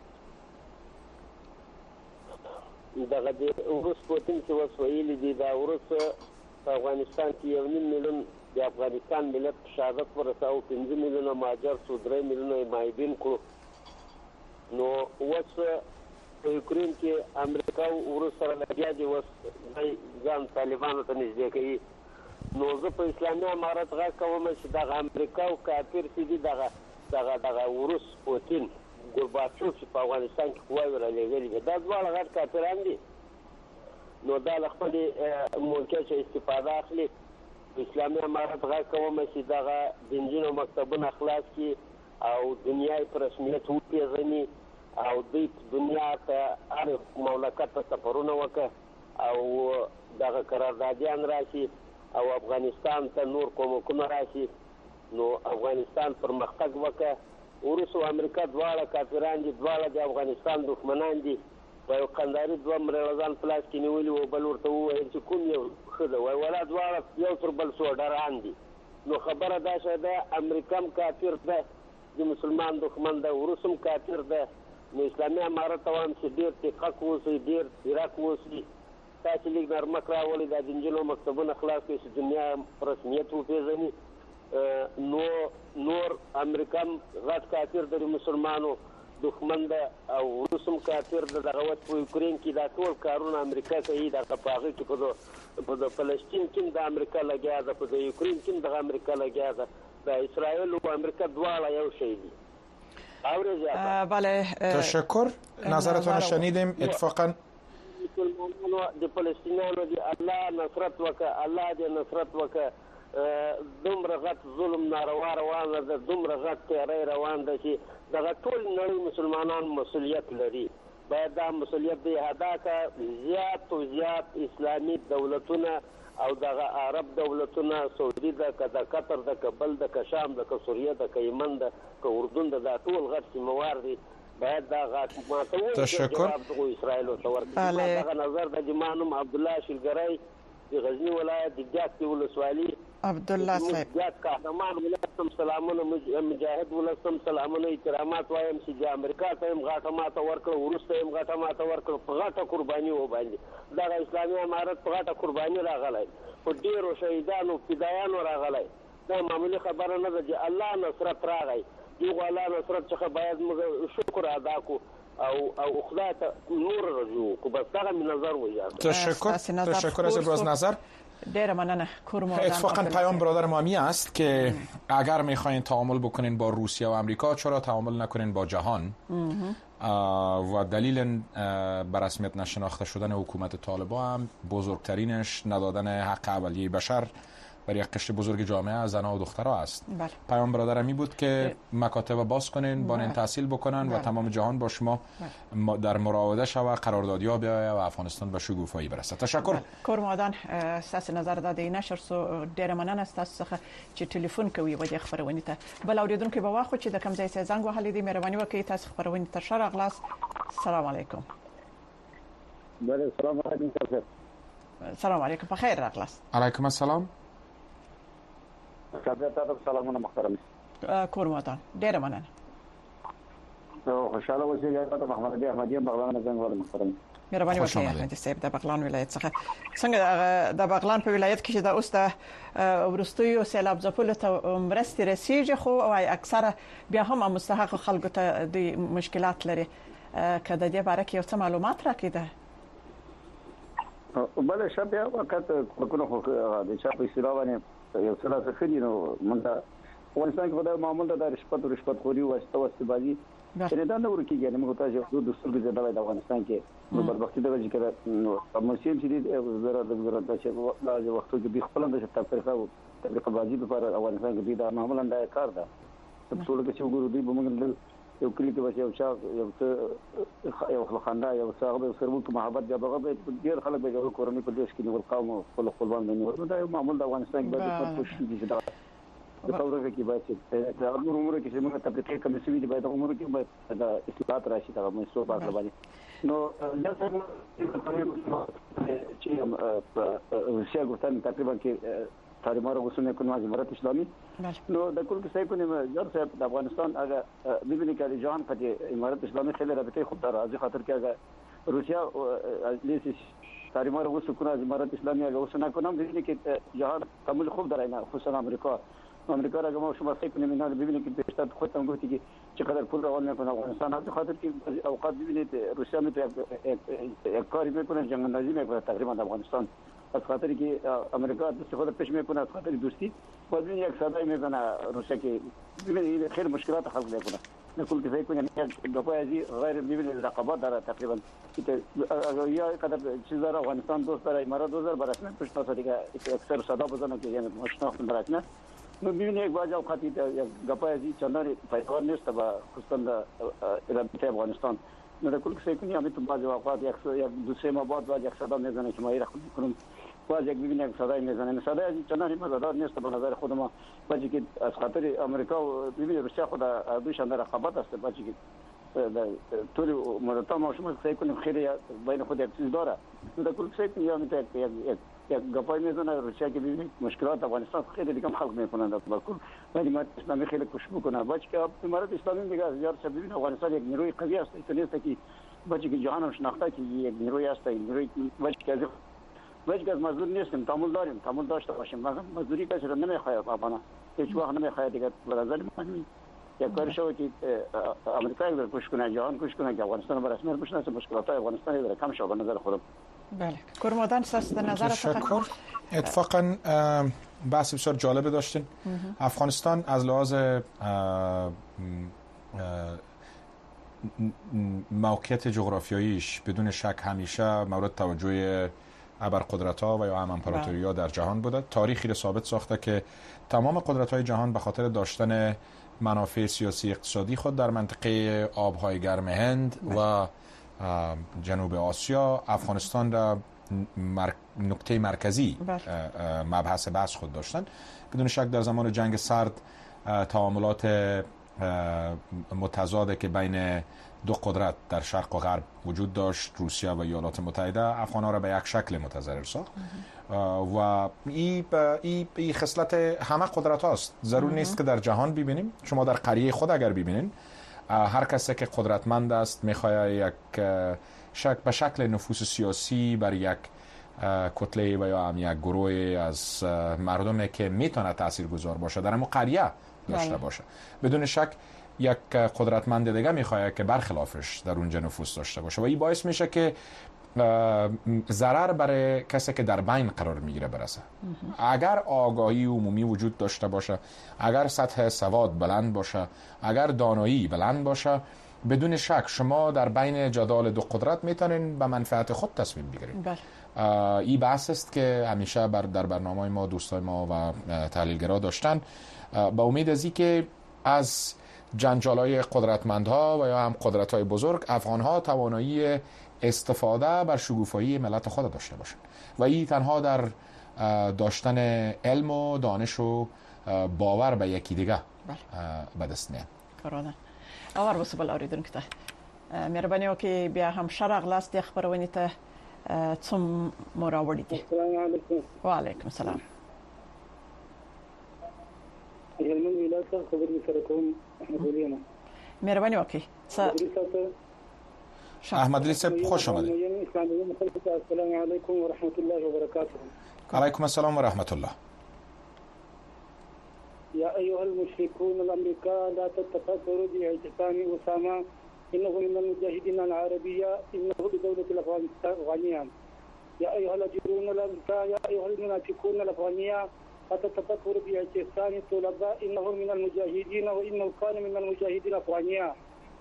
دغه د روس پوتین چې وسویل دي دا روس په افغانستان کې 1.5 میلیون د افغانستان ملت شهادت ورساو 5 میلیونه ماجر سو 3 میلیونه مایبین کړو نو وس په یوکرين کې امریکا او روس سره لګیا دي وس ځان طالبانو ته نږدې کوي نو زه په اسلامي امارت غا کوم چې دغه امریکا او کافر سي دغه روس پوتین ګورباچوف چې په افغانستان کې قواوې رالېږلې دا دواړه غټ کافران دي نو دا له خپل ملکیت څخه استفاده اخلي اسلامي امارت غا کوم چې دغه دنجونو مکتبونه خلاص کړي او دنیاي پر رسمیت وپیژني او د دنیا ته هر مملکت ته سفرونه وکړي او دغه قراردادیان راشي او افغانستان ته نور کومکونه راشي نو افغانستان پرمختګ وکړي روس او امریکا دواړه کافران دي دواړه د افغانستان دښمنان دي یو قنداري دوه مرغان پلاس کې نیولي او بل ورته وایي چې کوم یو خله وای ولا دواړه یو تر بل سو ډاران دي نو خبره دا شه ده امریکا کافر ده د مسلمان دښمن ده روس هم کافر ده نو اسلامي امارت توان چې ډیر تحقیق وسی ډیر عراق وسی تاسو لیک نرمک راولي د جنجلو مکتبونه خلاص کړي چې دنیا رسمیت وپیژني نور امریکا غټ کافر د مسلمانانو دښمن ده او روس هم کافر ده دغه وخت په یوکرين کې دا ټول کارونه امریکا کوي دا په کې په فلسطین کې د امریکا لګیا ده په یوکرين کې د امریکا لګیا ده د اسرائیل او امریکا دواړه یو شی دي بله تشکر نظرتون شنیدیم اتفاقا مسلمانانو د فلسطینیانو دی الله نصرت وکړه الله دې نصرت وکړه دومره غټ ظلم ناروا روان ده دومره غټ تیاری روان ده چې دغه ټول نړۍ مسلمانان مسؤلیت لري باید دا مسؤلیت دی ادا کړه زیات اسلامي دولتونه او د عرب دولتونه سعودي د قطر د قبل د شام د سوریه د یمن د اردن د ټول غټ سیموار دي باید دا غاټ ماته تشکر اسرائیل او تورکي دا نظر د جمانم عبد الله شلګری د غزنی ولایت د جاک ولسوالي عبد الله صاحب جاک قهرمان ولستم سلامونه مجاهد ولستم سلامونه احترامات وایم چې امریکا ته هم غاټه ماته ورکړه ورسته هم غاټه ماته ورکړه په غاټه قرباني و باندې دا اسلامي امارت په غاټه قرباني راغلی په ډیرو شهیدانو فدایانو راغلی دا معمولی خبره نه ده چې الله نصرت راغی یو الله نصرت څخه باید موږ شکر ادا کو او خدای ته نور رجوع کو بس دا من نظر وجه تشکر از ابراز نظر. دیر مننه کورمادان. اتفاقا پیام برادر ما می است که اگر میخواین تعامل بکنین با روسیه و امریکا چرا تعامل نکنین با جهان و دلیل به رسمیت نشناخته شدن حکومت طالبان هم بزرگترینش ندادن حق اولیه بشر بر یک قشر بزرگ جامعه زنها و دخترها است. بله. پیام برادرم می بود که مکاتب باز کنین، بانین تحصیل بکنن و تمام جهان با شما در مراوده شوه، قراردادیا بیایه و افغانستان به شکوفایی برسه. تشکر. کورمادان ساس نظر داده نشر سو ډیر مننه تاسو څخه چې ټلیفون کوي و د خبرونه ته بل اوریدونکو به واخو چې د کم ځای زنګ وهلې دي مهرباني وکړئ تاسو خبرونه ته شر اغلاس. السلام علیکم. بله السلام علیکم. السلام علیکم. په خیر راغلاس. علیکم السلام. تاسو سلامونه محترم. کورمادان ډیر مننه. خوشاله اوسئ تاسو محمد علي احمدی بغلان څنګه ول محترم. مهرباني وکړئ احمد صاحب د بغلان ولایت څخه څنګه د بغلان په ولایت کې چې د اوس د ورستیو سیلاب ځپلو ته مرستې رسیږي خو وايي اکثره بیا هم مستحق خلکو ته د مشکلات لري کله د دې باره کې یو څه معلومات راکړئ. بله شبیا وخت کوونه خو د چا په استراوانه یو څه څه خدي نو مونږه افغانستان کې د معمول د رشوت خوري او واستبازي چې دا نه ورکیږي موږ تاسو د دستور کې د افغانستان کې په بدبختی د وجې کې نو مسیم چې د ضرورت چې وختو کې خپل د تفریقه بازی په افغانستان کې دا معمولا دا کار ده په ټول کې چې وګورو دی موږ یو کلی کې وځي او چا یو خندا یو صاحب سرمو کې محبت دی هغه ډیر خلک به یو کورنۍ په دیش کې نور قوم خپل خپلوان باندې دا یو معمول د افغانستان کې باید په کوشش دي دا د تورغه کې باید چې د امور کې چې موږ تبلیغ کوم څه دی باید امور کې باید د اصلاحات راشي دا موږ څو پاتې باندې نو دا څنګه چې روسیا ګوتان تقریبا کې تاریمار وسونه کوم امارت اسلامي نو د کل کې څه کوي یار صاحب د افغانستان هغه ببیني کې جهان په امارت اسلامي خلل رابطه خود داره از خاطر کې هغه روسیا لیسي تاریمار وسونه کوم امارت اسلامي هغه وسونه کوم ببیني کې جهان تمول خوب داره نه خصوصا امریکا راګه مو شما څه کوي نه ببیني کې پښتات خو ته موږ چې قدر پول راول نه کوي افغانستان هغه خاطر کې اوقات ببیني روسیا مې ته یک کاری میکنه جنگ اندازی میکنه تقریبا د افغانستان از خاطر که امریکا استفاده پیش میکنه از خاطر دوستی و ببین یک صدای میکنه روسیه که ببین خیلی مشکلات خلق میکنه نقول که فکر کنم یک دفعه غیر ببین رقابت داره تقریبا یا قدر چیز داره افغانستان دوست داره امارات دوست داره برسنه پشت ناسا دیگه اکثر صدا بزنه که یعنی مشناخت برسنه ببین یک باز اوقاتی یک دفعه چندانی پیداوار نیست با خصوصا رابطه افغانستان نه کل که کنی همین تو بعضی اوقات یک دو سه ماه بعد یک صدا میزنه که ما ایران کنم باز یک ببین یک صدای میزنه صدای از چندانی مزدار نیست به نظر خود ما باجی که از خاطر امریکا و ببین روسیه خود دویشان در رقابت است باجی که طول مدت ما شما سعی کنیم خیلی بین خود یک چیز داره نه کل که کنی همین یک گپای میزنه روسیه که ببینید مشکلات افغانستان خیلی دیگه خلق میکنند بالکل ولی ما اسلامی خیلی کوشش میکنه باشه که امارات اسلامی دیگه یار شب ببین افغانستان یک نیروی قوی است تو نیست که باشه که جهان شناخته که یک نیروی است نیروی باشه که از مزدور نیستیم تعامل داریم تعامل داشته باشیم مزدوری کسی رو نمیخواد افغانا هیچ وقت نمیخواد دیگه به نظر من یک کار شو که امریکا در کوشش کنه جهان کوشش کنه که افغانستان به رسمیت بشناسه مشکلات افغانستان در کم شو به نظر خودم. بله کورمادان ساست نظر تشکر. اتفاقا بحث بسیار جالب داشتین. افغانستان از لحاظ موقعیت جغرافیاییش بدون شک همیشه مورد توجه ابرقدرت‌ها و یا هم امپراتوری‌ها در جهان بوده. تاریخی را ثابت ساخته که تمام قدرت‌های جهان به خاطر داشتن منافع سیاسی اقتصادی خود در منطقه آب‌های گرم هند و جنوب آسیا افغانستان را نکته مرکزی مبحث بحث خود داشتن. بدون شک در زمان جنگ سرد تعاملات متضادی که بین دو قدرت در شرق و غرب وجود داشت، روسیه و ایالات متحده، افغان‌ها را به یک شکل متضرر ساخت و این خصلت همه قدرت هاست. ضرور نیست که در جهان ببینیم. شما در قریه خود اگر ببینین، هر کسی که قدرتمند است میخواد یک به شکل نفوذ سیاسی بر یک کتله و یا هم یک گروه از مردمی که میتونه تاثیرگذار باشه در همون قریه داشته باشه. بدون شک یک قدرتمند دیگه میخواد که برخلافش در اونجا نفوذ داشته باشه و این باعث میشه که ضرر برای کسی که در بین قرار میگیره برسه. اگر آگاهی عمومی وجود داشته باشه، اگر سطح سواد بلند باشه، اگر دانایی بلند باشه، بدون شک شما در بین جدال دو قدرت میتونین به منفعت خود تصمیم بگیرین. این بحث است که همیشه در برنامه ما دوستای ما و تحلیلگرا داشتن. با امید از این که از جنجال‌های قدرتمندها و یا هم قدرت‌های بزرگ، افغان‌ها توانایی استفاده بر شگوفایی ملت خود داشته باشند و این تنها در داشتن علم و دانش و باور به یکی دیگه به دست میاد. کارونه اور وسبل اوریدونکو ته مهرباني وکړئ بیا هم شرع غلاس د خبرونې ته څوم مراوړی دي. السلام علیکم. وعلیکم السلام. هلمند ولایت څخه خبرې سره کوم. احمدولي نه. مهرباني وکړئ. احمد علی صاحب خوش آمدید. السلام علیکم و رحمت الله و برکاته. علیکم السلام و رحمت الله. يا أيها المشركون الأمريكان لا تتفكروا باعتقام أسامة إنه من المجاهدين العربية إنه بدولة الأفغانية. يا أيها الأجرون الأمريكان يا أيها المنافقون الأفغانية لا تتفكروا باعتقام طلباء إنه من المجاهدين وإنه كان من المجاهدين الأفغانية.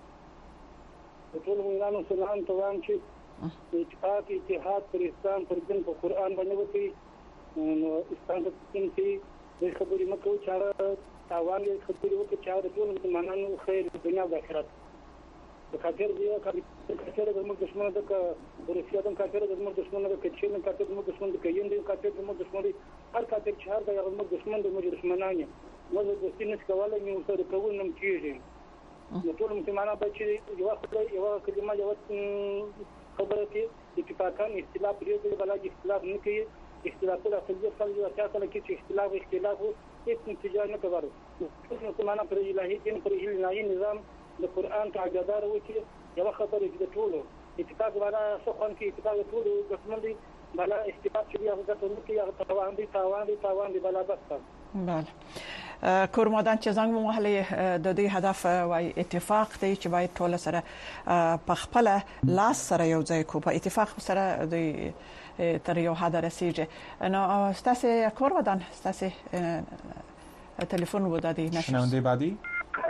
وطول من أنه سنان توان شيء اتحاد پر اسلام پر دین په قرآن باندې وتی نو اسلام ته د خبرې مکو چاره تاوان یې خبرې وکړي چې د ټول مسلمانانو خیر د دنیا او آخرت د خاطر دی کافر د موږ دشمن د روسیا د کافر د موږ دشمن د کچین د کافر د موږ دشمن د کین د کافر د موږ دشمن هر کافر چې هر د موږ دشمن د موږ دشمنانه موږ د سینې کولای نو سره کوو نم کیږي نو ټول مسلمانانو به چې یو کلمه یو خبره کې اتفاقان اختلاف لري بلکې اختلاف نه کوي. اختلاف العقیده خلک اساسا کې چې اختلاف هیڅ نتیجه نه کوي. مسلمانان پر الهي دین پر الهي نظام د قران تعقیدار و چې یو خبره د ټولو اتفاق ولا سخن کې اتفاق ټولو دښمن دي بلا اتفاق چې هغه ته کې هغه تاوان دي بلا بس. بله کورمادان چې زنګ موهلې د دې هدف وای اتفاق دی چې باید ټول سره په خپل لاس سره یو ځای کو په اتفاق سره د تر یو حد رسیږي. نو ستاسو کورمادان ستاسو تلیفون ودادی نشه شنونده بعدی.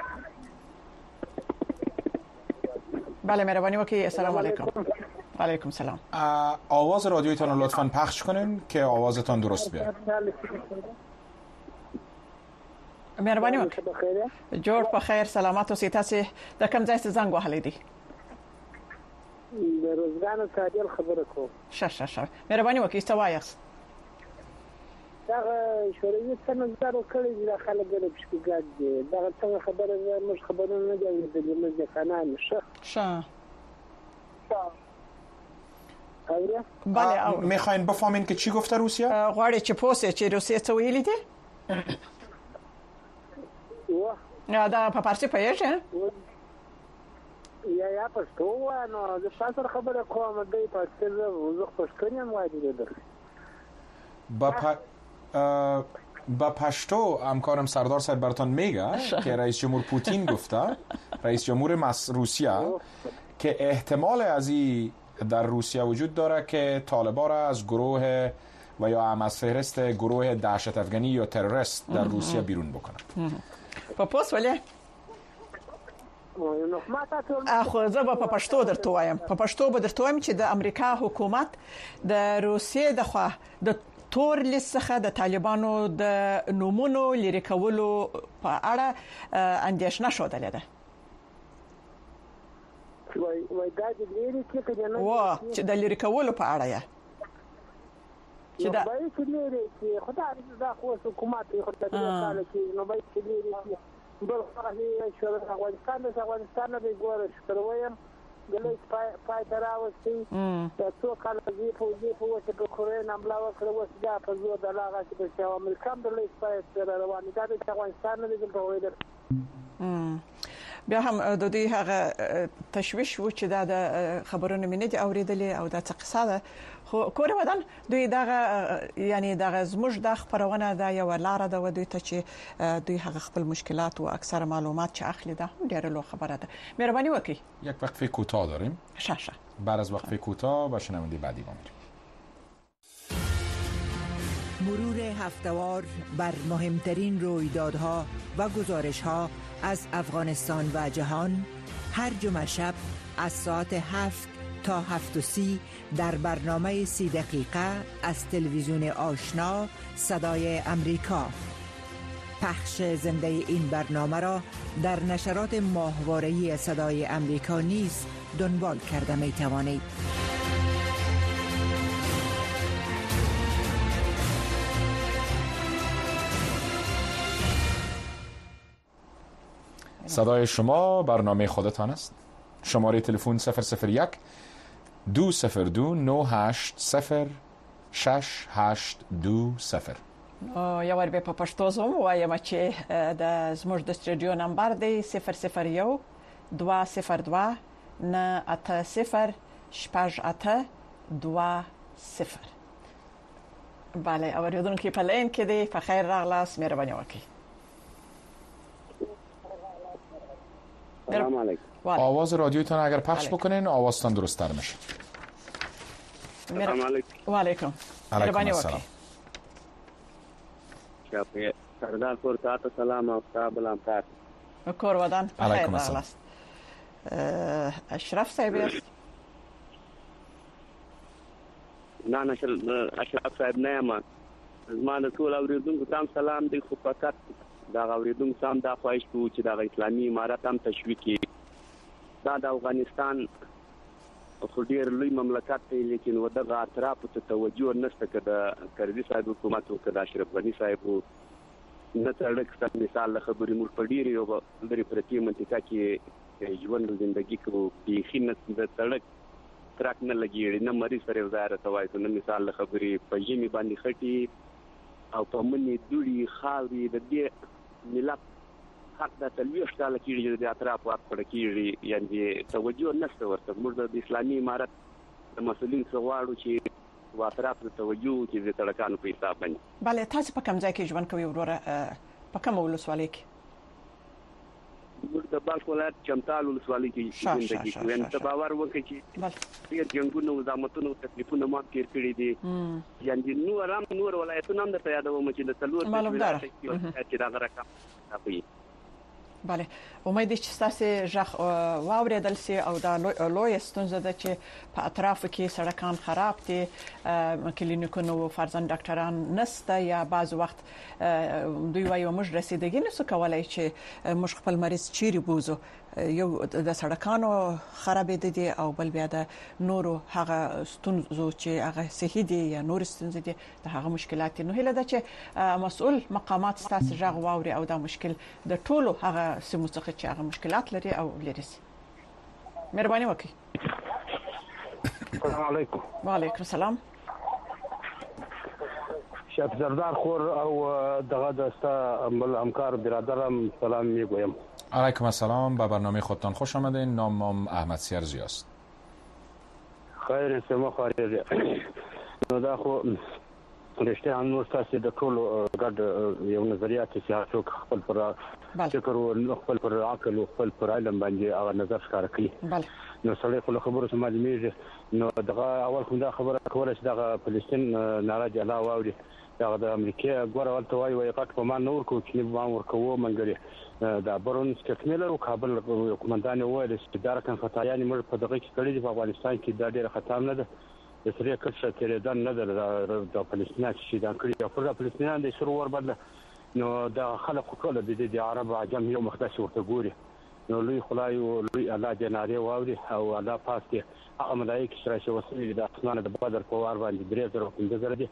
بله مهربانی وکړئ. السلام علیکم. وعلیکم السلام. آواز رادیویتون رو لطفاً پخش کنین که آوازتون درست بیاد. مهرباني وکړئ. جوړ په خیر سلامات اوسئ. تاسو د کوم ځای څخه زنګ وهلی دی؟ د روزګان تعدیل خبره کوم. شه مهرباني وکړئ. څه وایاست؟ دا شوروي څنګه زارو کړی د خلک د پښتګاد دی. دا څنګه خبره موږ خبرونه نه دی د موږ قانون شه. بله میخواین بفهمین که چی گفته روسیه؟ غواړي چې پوسه چې روسیه څه ویلي دی؟ نه دا په پارسي پېژې یا پښتو نو د تاسو خبره کومه دی پښتو زه پښتونیم وایي در با پشتو همکارم سردار صاحب براتون میگه که رئیس جمهور پوتین گفته رئیس جمهور روسیه که احتمال از این در روسیه وجود داره که طالبان را از گروه و یا هم از فهرست گروه دهشت افغانی یا تروریست در روسیه بیرون بکنه. پاپوس ولی خو زه په پښتو درته وایم. په پښتو به درته وایم چې د امریکا حکومت د روسیې د خوا د تور لیست څخه د طالبانو د نومونو لری کولو په اړه اندیشنه شودلې ده. وای دا د لری کې کنه چې د لری کولو په اړه یا چې دا به چې لري چې خدای دا خو حکومت خدای تعالی چې نو به چې لري بل هغه چې افغانستان د ګور شروعیم دلته پای دراوستي د څو کال دې په وڅ په کورن عمله وکړه وڅ دا په زو د لاغه چې په امریکا د لوی پای سره روان دي د افغانستان د ټولې بیا هم د دې هغه تشويش و چې دا د خبرونه مینه دي اوریدلې او د قصه ده خو کور ودان دوی دغه یعنی دغه زموږ د خبرونه دا یو لار ده و دوی ته چې دوی هغه خپل مشکلات و اکثر معلومات چې اخلي ده ډیره لو خبره ده. مهرباني وکړئ یک وقفه کوتاه داریم. شاشه بعد از وقفه کوتاه با شنونده بعدی با میریم. مرور هفته‌وار بر مهمترین رویدادها و گزارش‌ها از افغانستان و جهان هر جمعه شب از ساعت 7 تا 7:30 در برنامه 30 دقیقه از تلویزیون آشنا صدای امریکا. پخش زنده این برنامه را در نشرات ماهواره‌ای صدای امریکا نیز دنبال کرده می توانید. صدای شما برنامه خودتان است. شماره تلفن 001 202 980 6820. یو ور به په پښتو زوم وایم چې د زموږ د سټډیو نمبر دی 001 202 980 6820. bale اوریدونکو په لین کې دی په خیر راغلاس مهرباني وکړئ. سلام علیکم. آواز رادیوتان اگر پخش بکنین آوازتان درست‌تر میشه. سلام علیکم. و علیکم. مهربانی وکړئ. شاپه سردار پور تاسو سلام او تاسو بلام تاسو. کور ودان په خیر راغلاست. اشرف صاحب نه اشرف صاحب نه ما زمانه ټول اوریدونکو تام سلام دی خو فقط دا اوریدونکو تام دا خواهش کوم چې د اسلامي امارات هم تشویق کړي. دا د افغانستان خو ډیر لوی مملکت دی لیکن ودغه اطراف ته توجه نشته کده کرزي صاحب حکومت او کده اشرف غنی صاحب نه تړک مثال خبرې مور په ډیر یو لري پرتی منطقه کې ژوند ژوندۍ کو بيخي نه د تړک ترک نه لګیږي نه مریض سره وزاره توای نو مثال خبرې په یمي باندې خټي او په منی دوړي خاوري د دې ملت حق د تلويش کاله کېږي د اطراف وخت پر کېږي یعنی توجه نشته ورته موږ د اسلامي امارت د مسؤلین څغواړو چې و اطراف ته توجه چې د تړکانو په حساب باندې. bale تاسو په کوم ځای کې ژوند کوئ وروره په کوم ولسوالۍ کې؟ موږ د بلخ ولایت چمتال ولسوالۍ کې ژوند کوو. ان ته باور وکړئ چې ډېر جنګونو وزامتونو تکلیفونه ما تیر کړی دي. یعنی نور ولایتونه هم د یادوم چې د تلور چې دا غره کوي. bale امید چې تاسو ژغ واوریدل سي او دا لوی ستونزه ده چې په اطراف کې سړکان خراب دي کلینیکونو فرزند ډاکټران نسته یا بعض وخت دوی وايي موږ رسیدګي نسو کولای چې موږ خپل مریض چیرې بوزو. یو د سړکانو خرابې دي او بل بیا د نورو هغه ستونزو چې هغه صحي دي یا نور ستونزې دي د هغه مشکلات نو هله ده چې مسؤل مقامات تاسو ژغ واوري او دا مشکل د ټولو هغه سیمو څخه چې هغه مشکلات لري او لري. مهرباني وکړئ. السلام علیکم. وعلیکم السلام. شیخ سردار خور او دغه دسته بل همکار برادرم سلام میگویم. علیکم السلام. به برنامه خودتان خوش آمدین. نامم احمد سیرزی است. خیر سما خیر. نو دا خو رښتیا نور تاسو د ټولو ګډ یو نظریات چې تاسو خپل پر فکر او خپل پر عقل او خپل پر علم باندې هغه نظر ښکار کړی. نو سړی خپل خبرو سم معلومیږي. نو دغه اول کوم دا خبره کوله چې دغه فلسطین ناراضي علاوه واوري دغه د امریکا ګوره ولته وایي قط په مان نور کو چې ما ورکوو منګري دا برون سټمیلر او کابل کومندان وایي چې دا رقم خطایان موږ په دغه کې کړی په افغانستان کې دا ډیره خطا نه ده. د سره کښه تیرېدل نه ده د فلسطین چې دا کړی او پر فلسطینیان د شروع ور بدله. نو دا خلک ټول د عرب عجم یو مخدش ورته ګوري. نو لوی خدای او لوی الله جناره واوري او الله پاک دې هغه ملائکه سره چې وسیله د اسمانه د بدر په وار باندې 3015 دي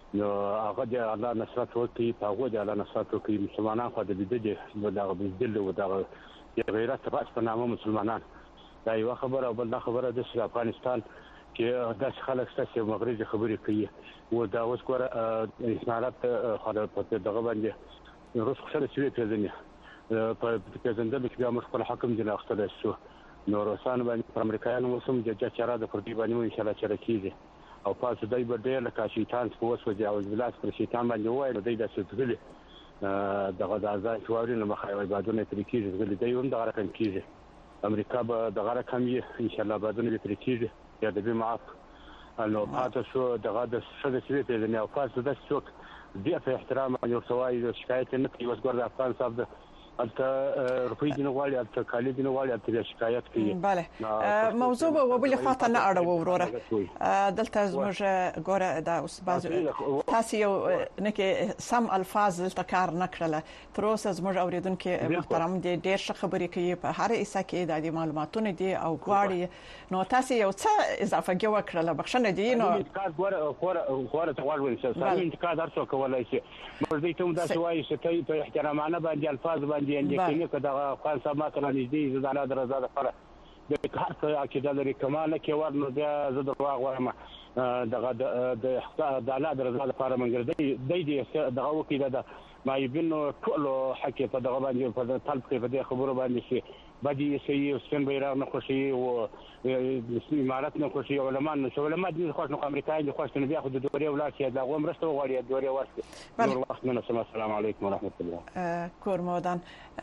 نو هغه د الله نصرت وکړي په هغه د الله نصرت وکړي مسلمانان خو د دې دغه بزدل او دغه غیرت په نامه مسلمانان دا یو خبره او بل خبره د افغانستان چې داس خلک ستاسو مغربي خبرې کوي او دا اوس ګوره امارات خلک په دغه باندې روس خلک سوي پیژني په پیژندل کې بیا موږ خپل حکم دی اخته شو نو روسان باندې امریکایانو موسم د چاره د پردي باندې ان شاء الله چرکیږي او پاتې دای به ډېر لکه شیطان په وسو دی او بلاس پر شیطان باندې وای نو دای د ستګلي دغه د ځای څواري نو مخایو عبادتونه ترکیږي زګلي دی هم دغه رقم کیږي امریکا به دغه رقم یې ان شاء الله عبادتونه ترکیږي یا د به معاف نو پاتې شو دغه د شته سوي په نه او پاتې د څوک دی په احترام یو سوای شکایت نه کوي اوس ګور د افغان صاحب البته روپی دی نو غواړي البته کالی دی نو غواړي البته شکایت کوي بله موضوع به بل خاطر نه اړه وروره دلته زموږ ګوره دا اوس باز تاسو یو نه کې سم الفاظ دلته کار نه کړل تر اوسه زموږ اوریدونکو محترم دي ډېر ښه خبرې کوي په هر ایسه کې د معلوماتونه دي او غواړي نو تاسو یو څه اضافه وکړل بخښنه دي نو ګوره ته غواړم چې سم انتقاد هر څوک کولای شي مرزي ته دا شوای چې په احترامانه باندې الفاظ باندې یعنی کې دا افغان صاحب مثلا نږدې زدانه درزه لپاره د هر څه عقیده لري کمال کې ورنو بیا زه دروغ وایم دغه د اعلی درزه لپاره منګر دی دغه وکیل ده ما یبنو ټول حق په دغه باندې په طلب کې په دې خبرو باندې شي بدی شي سن بیرغ نه خوشي او امارات نه خوشي علماء نه علماء دي خوښ نو امریکایي دي خوښ نه بیا خو د دوري ولات چې دا غوم رسته وغوړي دوري ورسته نور وخت نه السلام علیکم ورحمت الله کورمودان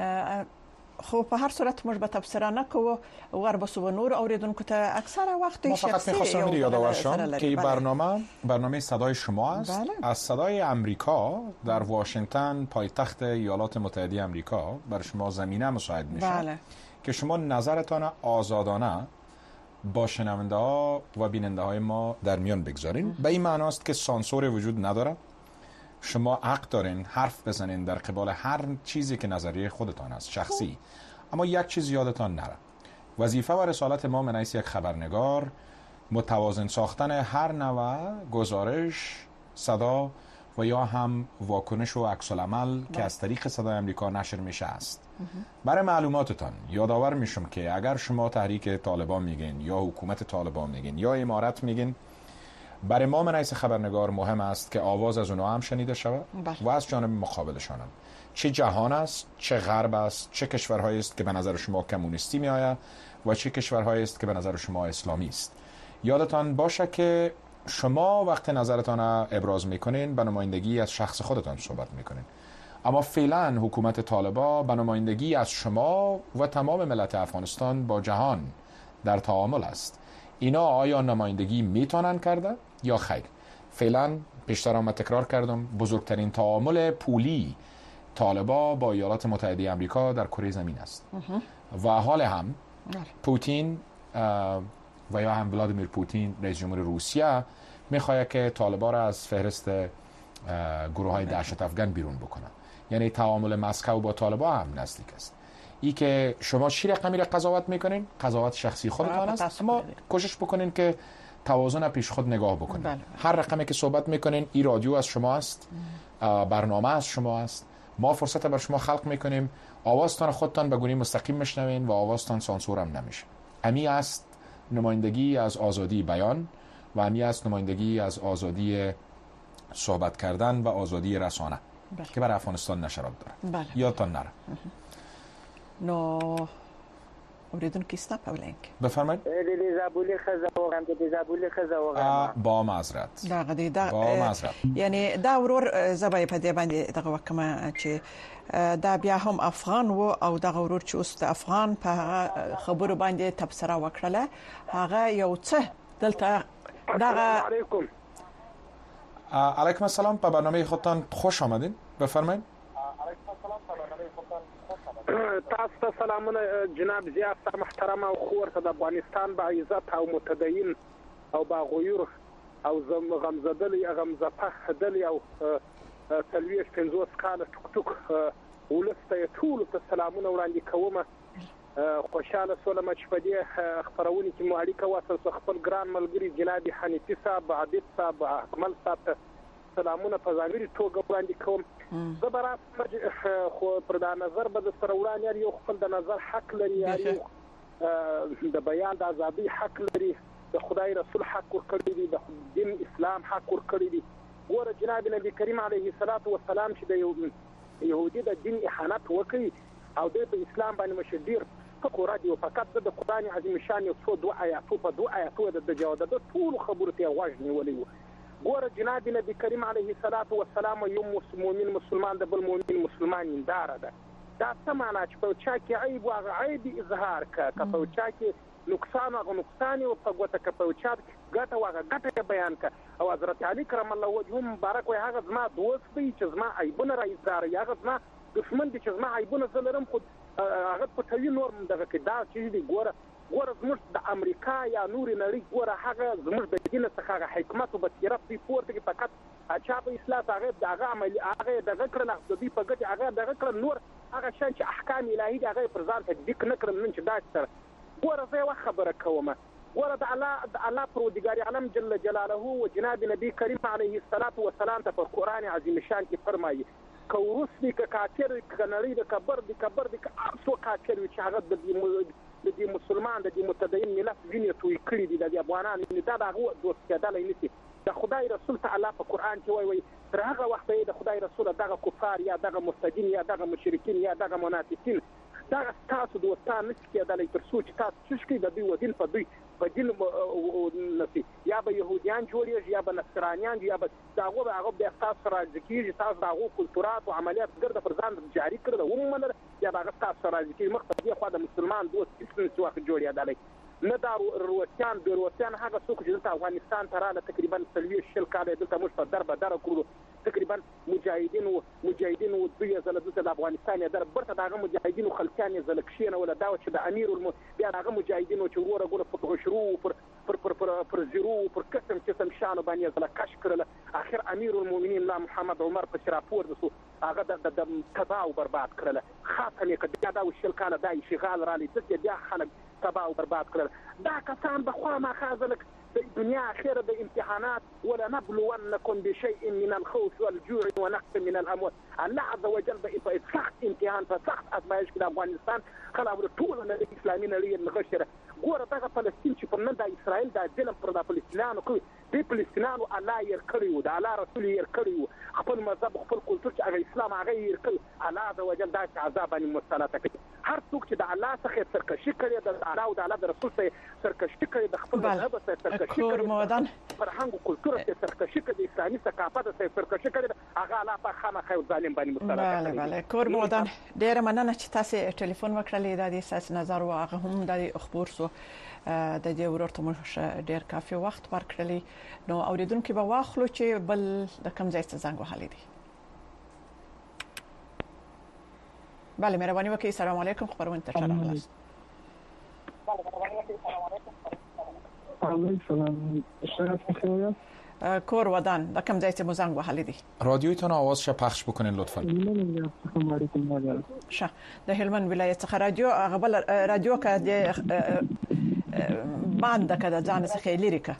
خو په هر صورت موږ به تفسیر نه کوو ور بسو نور اوریدونکو ته اکثر وقت شخصی فقط می‌خواستم یادآور شم که برنامه صدای شما است از صدای آمریکا در واشنگتن پایتخت ایالات متحده آمریکا بر شما زمینه مساعد میشه که شما نظرتان آزادانه با شنونده ها و بیننده های ما در میان بگذارین به این معنی است که سانسور وجود نداره شما حق دارین حرف بزنین در قبال هر چیزی که نظریه خودتان است شخصی اما یک چیز یادتان نره وظیفه و رسالت ما من حیث یک خبرنگار متوازن ساختن هر نوع گزارش صدا و یا هم واکنش و عکس العمل که از طریق صدای آمریکا نشر میشه است برای معلوماتتان یادآور میشم که اگر شما تحریک طالبان میگین یا حکومت طالبان میگین یا امارت میگین برای ما من حیث خبرنگار مهم است که آواز از اونها هم شنیده شود و از جانب مقابلشان هم چه جهان است چه غرب است چه کشورهایی است که به نظر شما کمونیستی می آید و چه کشورهایی است که به نظر شما اسلامی است یادتان باشه که شما وقت نظرتان ابراز میکنین به نمایندگی از شخص خودتان صحبت میکنین اما فعلا حکومت طالبان به نمایندگی از شما و تمام ملت افغانستان با جهان در تعامل است اینا آیا نمایندگی میتونن کرده یا خیر فعلا پیشتر هم تکرار کردم بزرگترین تعامل پولی طالبان با ایالات متحده آمریکا در کره زمین است و حال هم پوتین و یا هم ولادیمیر پوتین رئیس جمهور روسیه میخواد که طالبان را از فهرست گروه های دهشت افغان بیرون بکنه یعنی تعامل مسکو با طالبان هم نزدیک است ای که شما چی رقمی را قضاوت میکنین قضاوت شخصی خودتان است اما کوشش بکنین که توازن پیش خود نگاه بکنین هر رقمی که صحبت میکنین این رادیو از شما است برنامه از شما است ما فرصت بر شما خلق میکنیم آوازتان خودتان به گونه مستقیم میشنوین و آوازتان سانسور هم نمیشه امی است نمایندگی از آزادی بیان و امی است نمایندگی از آزادی صحبت کردن و آزادی رسانه که بر افغانستان نشرات داره یادتان نره نو اوریدونکو ستا په ولینک بفرمایید د زابولي خزه با معذرت با معذرت یعنی دا ورور زبای په دې باندې دغه وکمه چې دا بیا هم افغان او دغه ورور چې اوس د افغان په خبرو باندې تبصره وکړه هغه یو څه دلته دغه علیکم السلام په برنامه خودتان خوش آمدین بفرمایید تاسو ته سلامونه جناب ضیاء محترم او خور ته د افغانستان با عزت او متدین او با غیور او غمزپه دلی او تلویش 50 کال ټوک ټوک ولسته ټول ته سلامونه وړاندې کوم خوشاله سولم چې په دې خبرونه کې مو اړیکه واسه خپل ګران ملګری جناب حنیفي صاحب عابد صاحب اکمل صاحب سلامونه په ځانګړي توګه وړاندې کوم. زه برابر خو پر دا نظر به د سره وړاندې یو خپل د نظر حق لري، یو د بیان د ازادي حق لري، د خدای رسول حق ورکړي دي، د دین اسلام حق ورکړي دي. ګوره جناب نبی کریم علیه الصلاۃ والسلام چې د يهودي د دین اهانت وکړي او د اسلام باندې مشدیر فقره دی، فقط د قرآن عظیم شان یو څو دوه آیاتو په دوه آیاتو د جواب د ټول خبرو ته واژ نیولې و. ګوره جناب نبی کریم علیه الصلاۃ والسلام یو مؤمن مسلمان د بل مؤمن مسلمان اندار ده. دا څه معنی چې په چا کې عیب او عیب اظهار که په چا کې نقصان او نقصان او په ګوته که په چا ګټه او ګټه بیان که او حضرت علی کرم الله وجهه مبارک وي هغه زما دوست دی چې زما عیبونه را اظهار یا هغه زما دشمن دی چې زما عیبونه زه لرم خو هغه په توی نور دغه کې دا چې دی ګوره زموږ د امریکا یا نورې نړۍ ګوره هغه زموږ د دین څخه هغه حکمت او بصیرت دی پورته کې فقط چا په اصلاح هغه عملي هغه دغه کړل د دې په ګټه هغه دغه کړل نور هغه شان چې احکام الهي دی هغه پر ځان تطبیق نه کړم نن چې دا سره ګوره زه یو خبره کوم. ګوره د الله پروردګار عالم جل جلاله او جناب نبی کریم علیه الصلاۃ والسلام ته په قرآن عظیم شان کې فرمایي که روس دی که کافر دی که نړۍ دی که کبر دی که هر څو کافر وي چې هغه د دې مسلمان د دې متدین ملت وینې توی کړي دي د دې افغانانو دا د هغه دوست کېدلی نشي. د خدای رسول ته الله په قرآن کې وایي تر هغه وخته د خدای رسول دغه کفار یا دغه مرتدین یا دغه مشرکین یا دغه منافقین دغه تاسو دوستان نشي کېدلی تر څو چې تاسو څه کوي د دوی ودین په دوی په دین نسی یا به يهوديان جوړیږي یا به نصرانيان یا به هغه به تاسو راځي کیږي تاسو هغه کلتورات او عملیات ګرځي پر ځان جاری کړل ومنل یا هغه تاسو راځي کی مخ ته خو د مسلمان دوست هیڅ څه وخت جوړیا دالي نه دا روسيان د روسيان هغه څوک چې د افغانستان ته رااله تقریبا 30 کال دلته موږ په دربه در کړو تقریبا مجاهدین او دوی زله د افغانستان در برته دغه مجاهدین او خلکان زله کښینه ولا دا چې د امیر بیا هغه مجاهدین چې وروره ګوره په شروع پر زیرو پر قسم شانو باندې زله کش کړل اخر امیر المؤمنین لا محمد عمر په شراپور دسو هغه د تباہ او برباد کړل خاطر یې کړه دا وشل کاله دا شغال را لید بیا خلک تباہ او برباد کړل دا کسان به خوا ما خازلک د دنیا اخره د امتحانات ولا نبلونكم بشيء من الخوف والجوع ونقص من الاموال الله عز وجل به سخت امتحان فسخت ازمایش د افغانستان خلک ټول د اسلامي نړۍ نغشره ګوره دغه فلسطین چې په نن د اسرائیل د ظلم پر د فلسطینانو کوي د فلسطینانو الله یې کړیو د الله رسول یې کړیو خپل مذهب خپل کلتور چې هغه اسلام هغه یې کړ الله عز وجل دا عذاب باندې مستلط کړي هر څوک چې د الله څخه سرکشي کړي د الله او د الله د رسول څخه سرکشي کړي د خپل مذهب څخه سرکشي کړي فرهنګ او کلتور څخه سرکشي کړي اسلامي ثقافت څخه سرکشي کړي هغه الله په خامخا ظالم باندې مستلط کړي. بله کور مودان ډیر مننه چې تاسو ټلیفون وکړلې د دې اساس نظر واغه هم د خبر سو د دې ورته مو ډیر کافي وخت ورکړلی نو اوریدونکو به واخلو چې بل د کم ځای څخه زنګ وهلی دی. بله مهرباني وکړئ. السلام علیکم خبرونه ته راغلاست. کور ودان د کم ځای څخه مو زنګ وهلی دی. رادیویتون آوازش پخش بکنین لطفا. شه د هلمند ولایت څخه رادیو که د باند که د ځان څخه لري که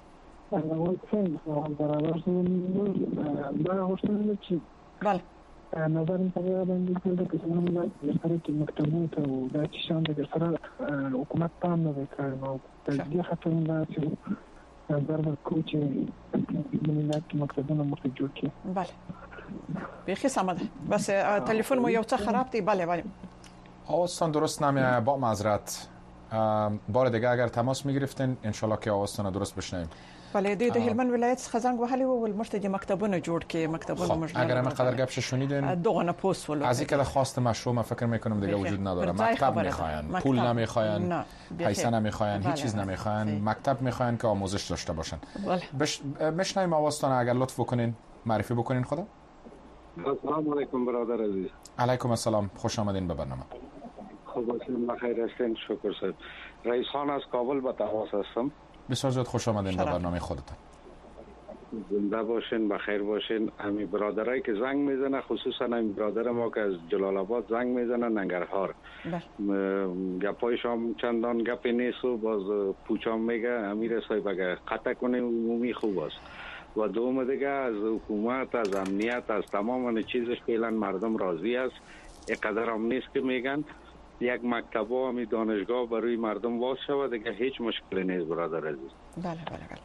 بله نظر په باندې د کسانو لپاره چې مکتبونه او د شان د سره حکومت پام نه کوي نو د دې خاطر نه چې دربر کوچ د ملت مکتبونه مخ جوړ کړي. بله بخیر سمده بس تلفن مو یو څه خراب دی. بله آوازتان درست نمیاد با معذرت. بار دیگه اگر تماس میگرفتین انشالله که آوازتان درست بشنویم. بله د هلمند ولایت څخه زنګ وهلی و ولمرته مکتبونه جوړ کې مکتبونه مجبور اگر هم قدر گپش شنیدین دوغانه پوست ولو از اینکه خواست مشروع من فکر میکنم دیگه وجود نداره. مکتب میخواین پول نمیخواین پیسه نمیخواین هیچ چیز نمیخواین مکتب میخواین که آموزش داشته باشن. بشنویم آوازتان اگر لطف بکنین معرفی بکنین خدا. السلام علیکم برادر عزیز. علیکم السلام خوش آمدین به برنامه. خوب هستین بخیر هستین شکر صاحب. رئیس خان از کابل با تماس هستم. بسیار زیاد خوش آمدین به برنامه خودتان. زنده باشین بخیر باشین. همین برادرایی که زنگ میزنه خصوصا همین برادر ما که از جلال آباد زنگ میزنه ننگرهار گپایشام چندان گپی نیست و باز پوچام میگه امیر صاحب اگه قطع کنه عمومی خوب است و دوم دیگه از حکومت، از امنیت، از تمام چیزش فعلا مردم راضی است. اینقدر هم نیست که میگن یک مکتب و همی دانشگاه برای مردم واز شود، دیگه هیچ مشکلی نیست برادر عزیز. بله.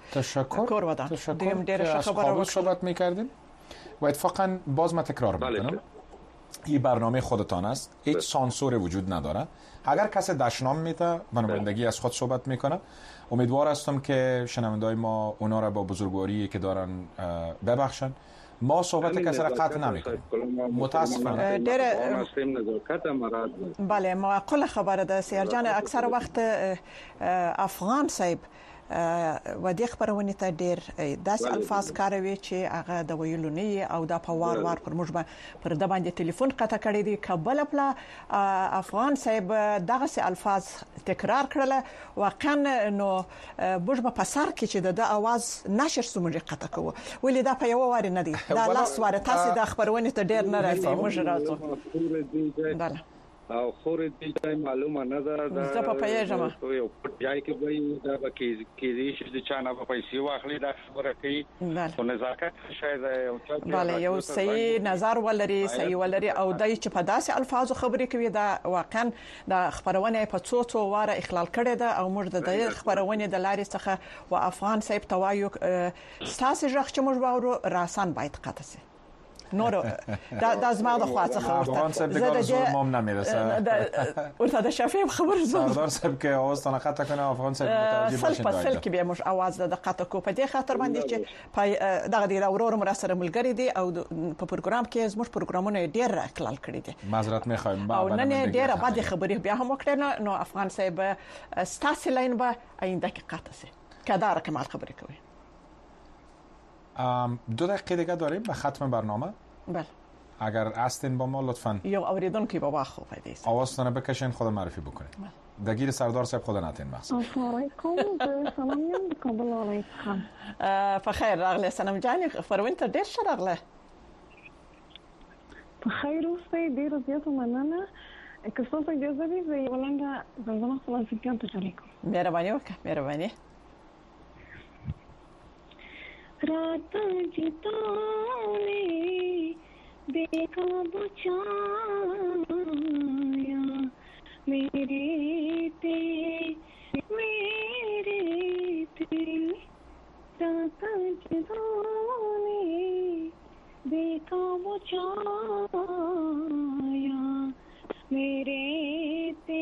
تشکر. از کابل صحبت میکردیم و اتفاقا باز من تکرار میکنم این برنامه خودتان است، هیچ سانسور وجود نداره. اگر کسی دشنام میده بنابندگی از خود صحبت میکنه. امیدوار هستم که شنوندای ما اونا را با بزرگواری که دارن ببخشن. ما صحبت کسی را قطع نمیکنیم متاسفانه. بله معقول خبره ده سیر جان. اکثر وخت افغان صاحب و د خبرونه ته ډیر داس الفاظ کاروي چې هغه د ویلو نه او د پوار وار پر موږ پر د باندې ټلیفون قطع کړی دی. کابل خپل افغان صاحب دغه سي الفاظ تکرار کړل. واقعا نو موږ په سر کې چې د اواز نشر سمږه قطع کوو ولې دا په یو واره نه دی. دا لاس واره تاسو د خبرونه ته ډیر نه راځي. موږ راځو بله او خور دې معلومه نه ده زه په پیژنم یو ځای کې وایي دا به کې چې چا نه په پیسې واخلي دا خبره کوي او نزاکت شاید یو څه بله یو صحیح نظر ولري صحیح ولري او دای چې په داسې الفاظو خبرې کوي دا واقعا د خبرونه په څو واره اخلال کړي ده او موږ د خبرونه د لارې څخه و افغان صاحب توایو ساسي ژغ چې موږ باور راسن باید قطع سي نورو دا زما د خوا څخه افغان صاحب دیگه زور مام نمیرسه ورته د شفیع خبر زور سردار صاحب که آواز تنه قطع کنه افغان صاحب متوجه باشین سل کې به موږ आवाज د قطع کو په دې خاطر باندې چې دغه دی اورور مرسره ملګری دی او په پروګرام کې زموږ پروګرامونه ډیر اخلال کړی دي. معذرت میخوایم او نن ډیر بعد خبرې بیا هم وکړنه نو افغان صاحب ستاسو لاین به آینده کې قطع سي کدار کمال خبرې کوي. 2 دقیقه دیگه داریم به ختم برنامه. بله اگر هستین با ما لطفاً یا اوریدونکو با خوب هدیست آوازتون بکشین خود معرفی بکنید. دگیر سردار صاحب خود نتین مقصد. السلام علیکم سلام یم کابل علیکم. بخیر راغله سلام جانی فروین ته ډیر ښه راغله. بخیر اوسئ ډیر زیات مننه. که څه اجازه وي زه ولنګه زما خپل فکر ته چلیکم. مهرباني وکړه مهرباني. रात जिताने बेकाबू छाया मेरे ते रात जिताने बेकाबू छाया मेरे ते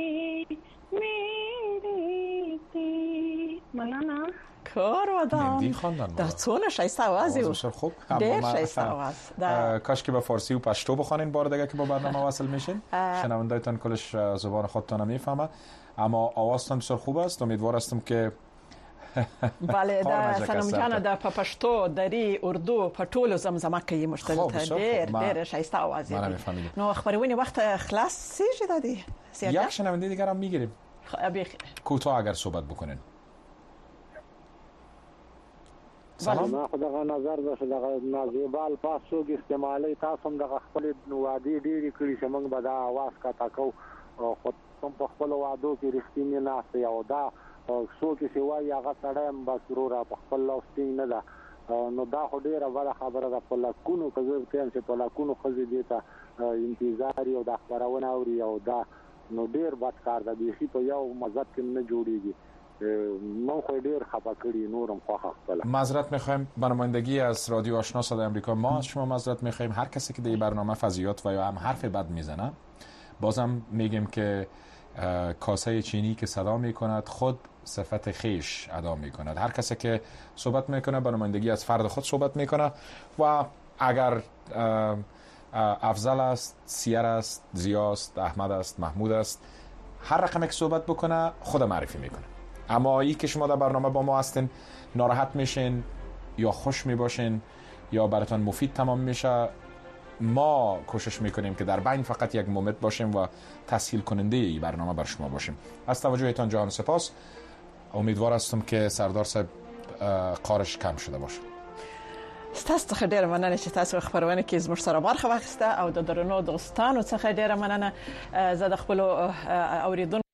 मनाना کار ودان دا څونه شایسته आवाज و خوب ډیر شایسته आवाज کاش که به فارسی و پشتو بخونین بار دیگه که با برنامه وصل میشین شنوندایتان کلش زبان خودتان میفهمه اما آوازتان بسیار خوب است. امیدوار هستم که بله دا سلام جان دا په پښتو دری اردو په ټولو زمزمه کې مشترک ډیر شایسته आवाज دی. نو خبرونه وخت خلاص سیږي دادی یک شنونده دیگه هم میگیریم کوتاه اگر صحبت بکنین. سلام ما خدغه نظر ده دغه نازیبال پاسو کې استعمالي تاسو هم دغه خپل وادي ډېری کړي چې موږ به دا आवाज کا تاکو خو په خپل وادو کې رښتینی نه سي او دا څو کې سوای هغه سړی هم بس ورو په خپل لاستین نه ده نو دا خو ډیره وړه خبره ده. په لکونو کزو ته چې په لکونو خزي دي ته انتظار یو د خبرونه اوري او دا نو ډیر بد کار ده. بیخي په یو مزد کې نه جوړیږي. من خو ډیر خفه کړی نورم خو خپل معذرت میخوایم. برنامه‌نگی از رادیو آشنا صدای آمریکا ما از شما معذرت میخوایم. هر کسی که در این برنامه فضیات و یا هم حرف بد میزنه بازم میگیم که کاسه چینی که صدا میکند خود صفت خیش ادا میکند. هر کسی که صحبت میکنه برنامه‌نگی از فرد خود صحبت میکنه و اگر افضل است، سیر است، زیاست، احمد است، محمود است، هر رقمی که صحبت بکنه خود معرفی میکنه. اما ای که شما در برنامه با ما هستین ناراحت میشین یا خوش میباشین یا براتون مفید تمام میشه، ما کوشش میکنیم که در بین فقط یک مومت باشیم و تسهیل کننده ای برنامه بر شما باشیم. از توجهتان جهان سپاس. امیدوار هستم که سردار صاحب قارش کم شده باشه. ستاسو څخه ډیره مننه چې تاسو خبرونه کې زموږ سره برخه واخیسته او د درنو دوستانو څخه ډیره مننه. زه د خپل اوریدونکو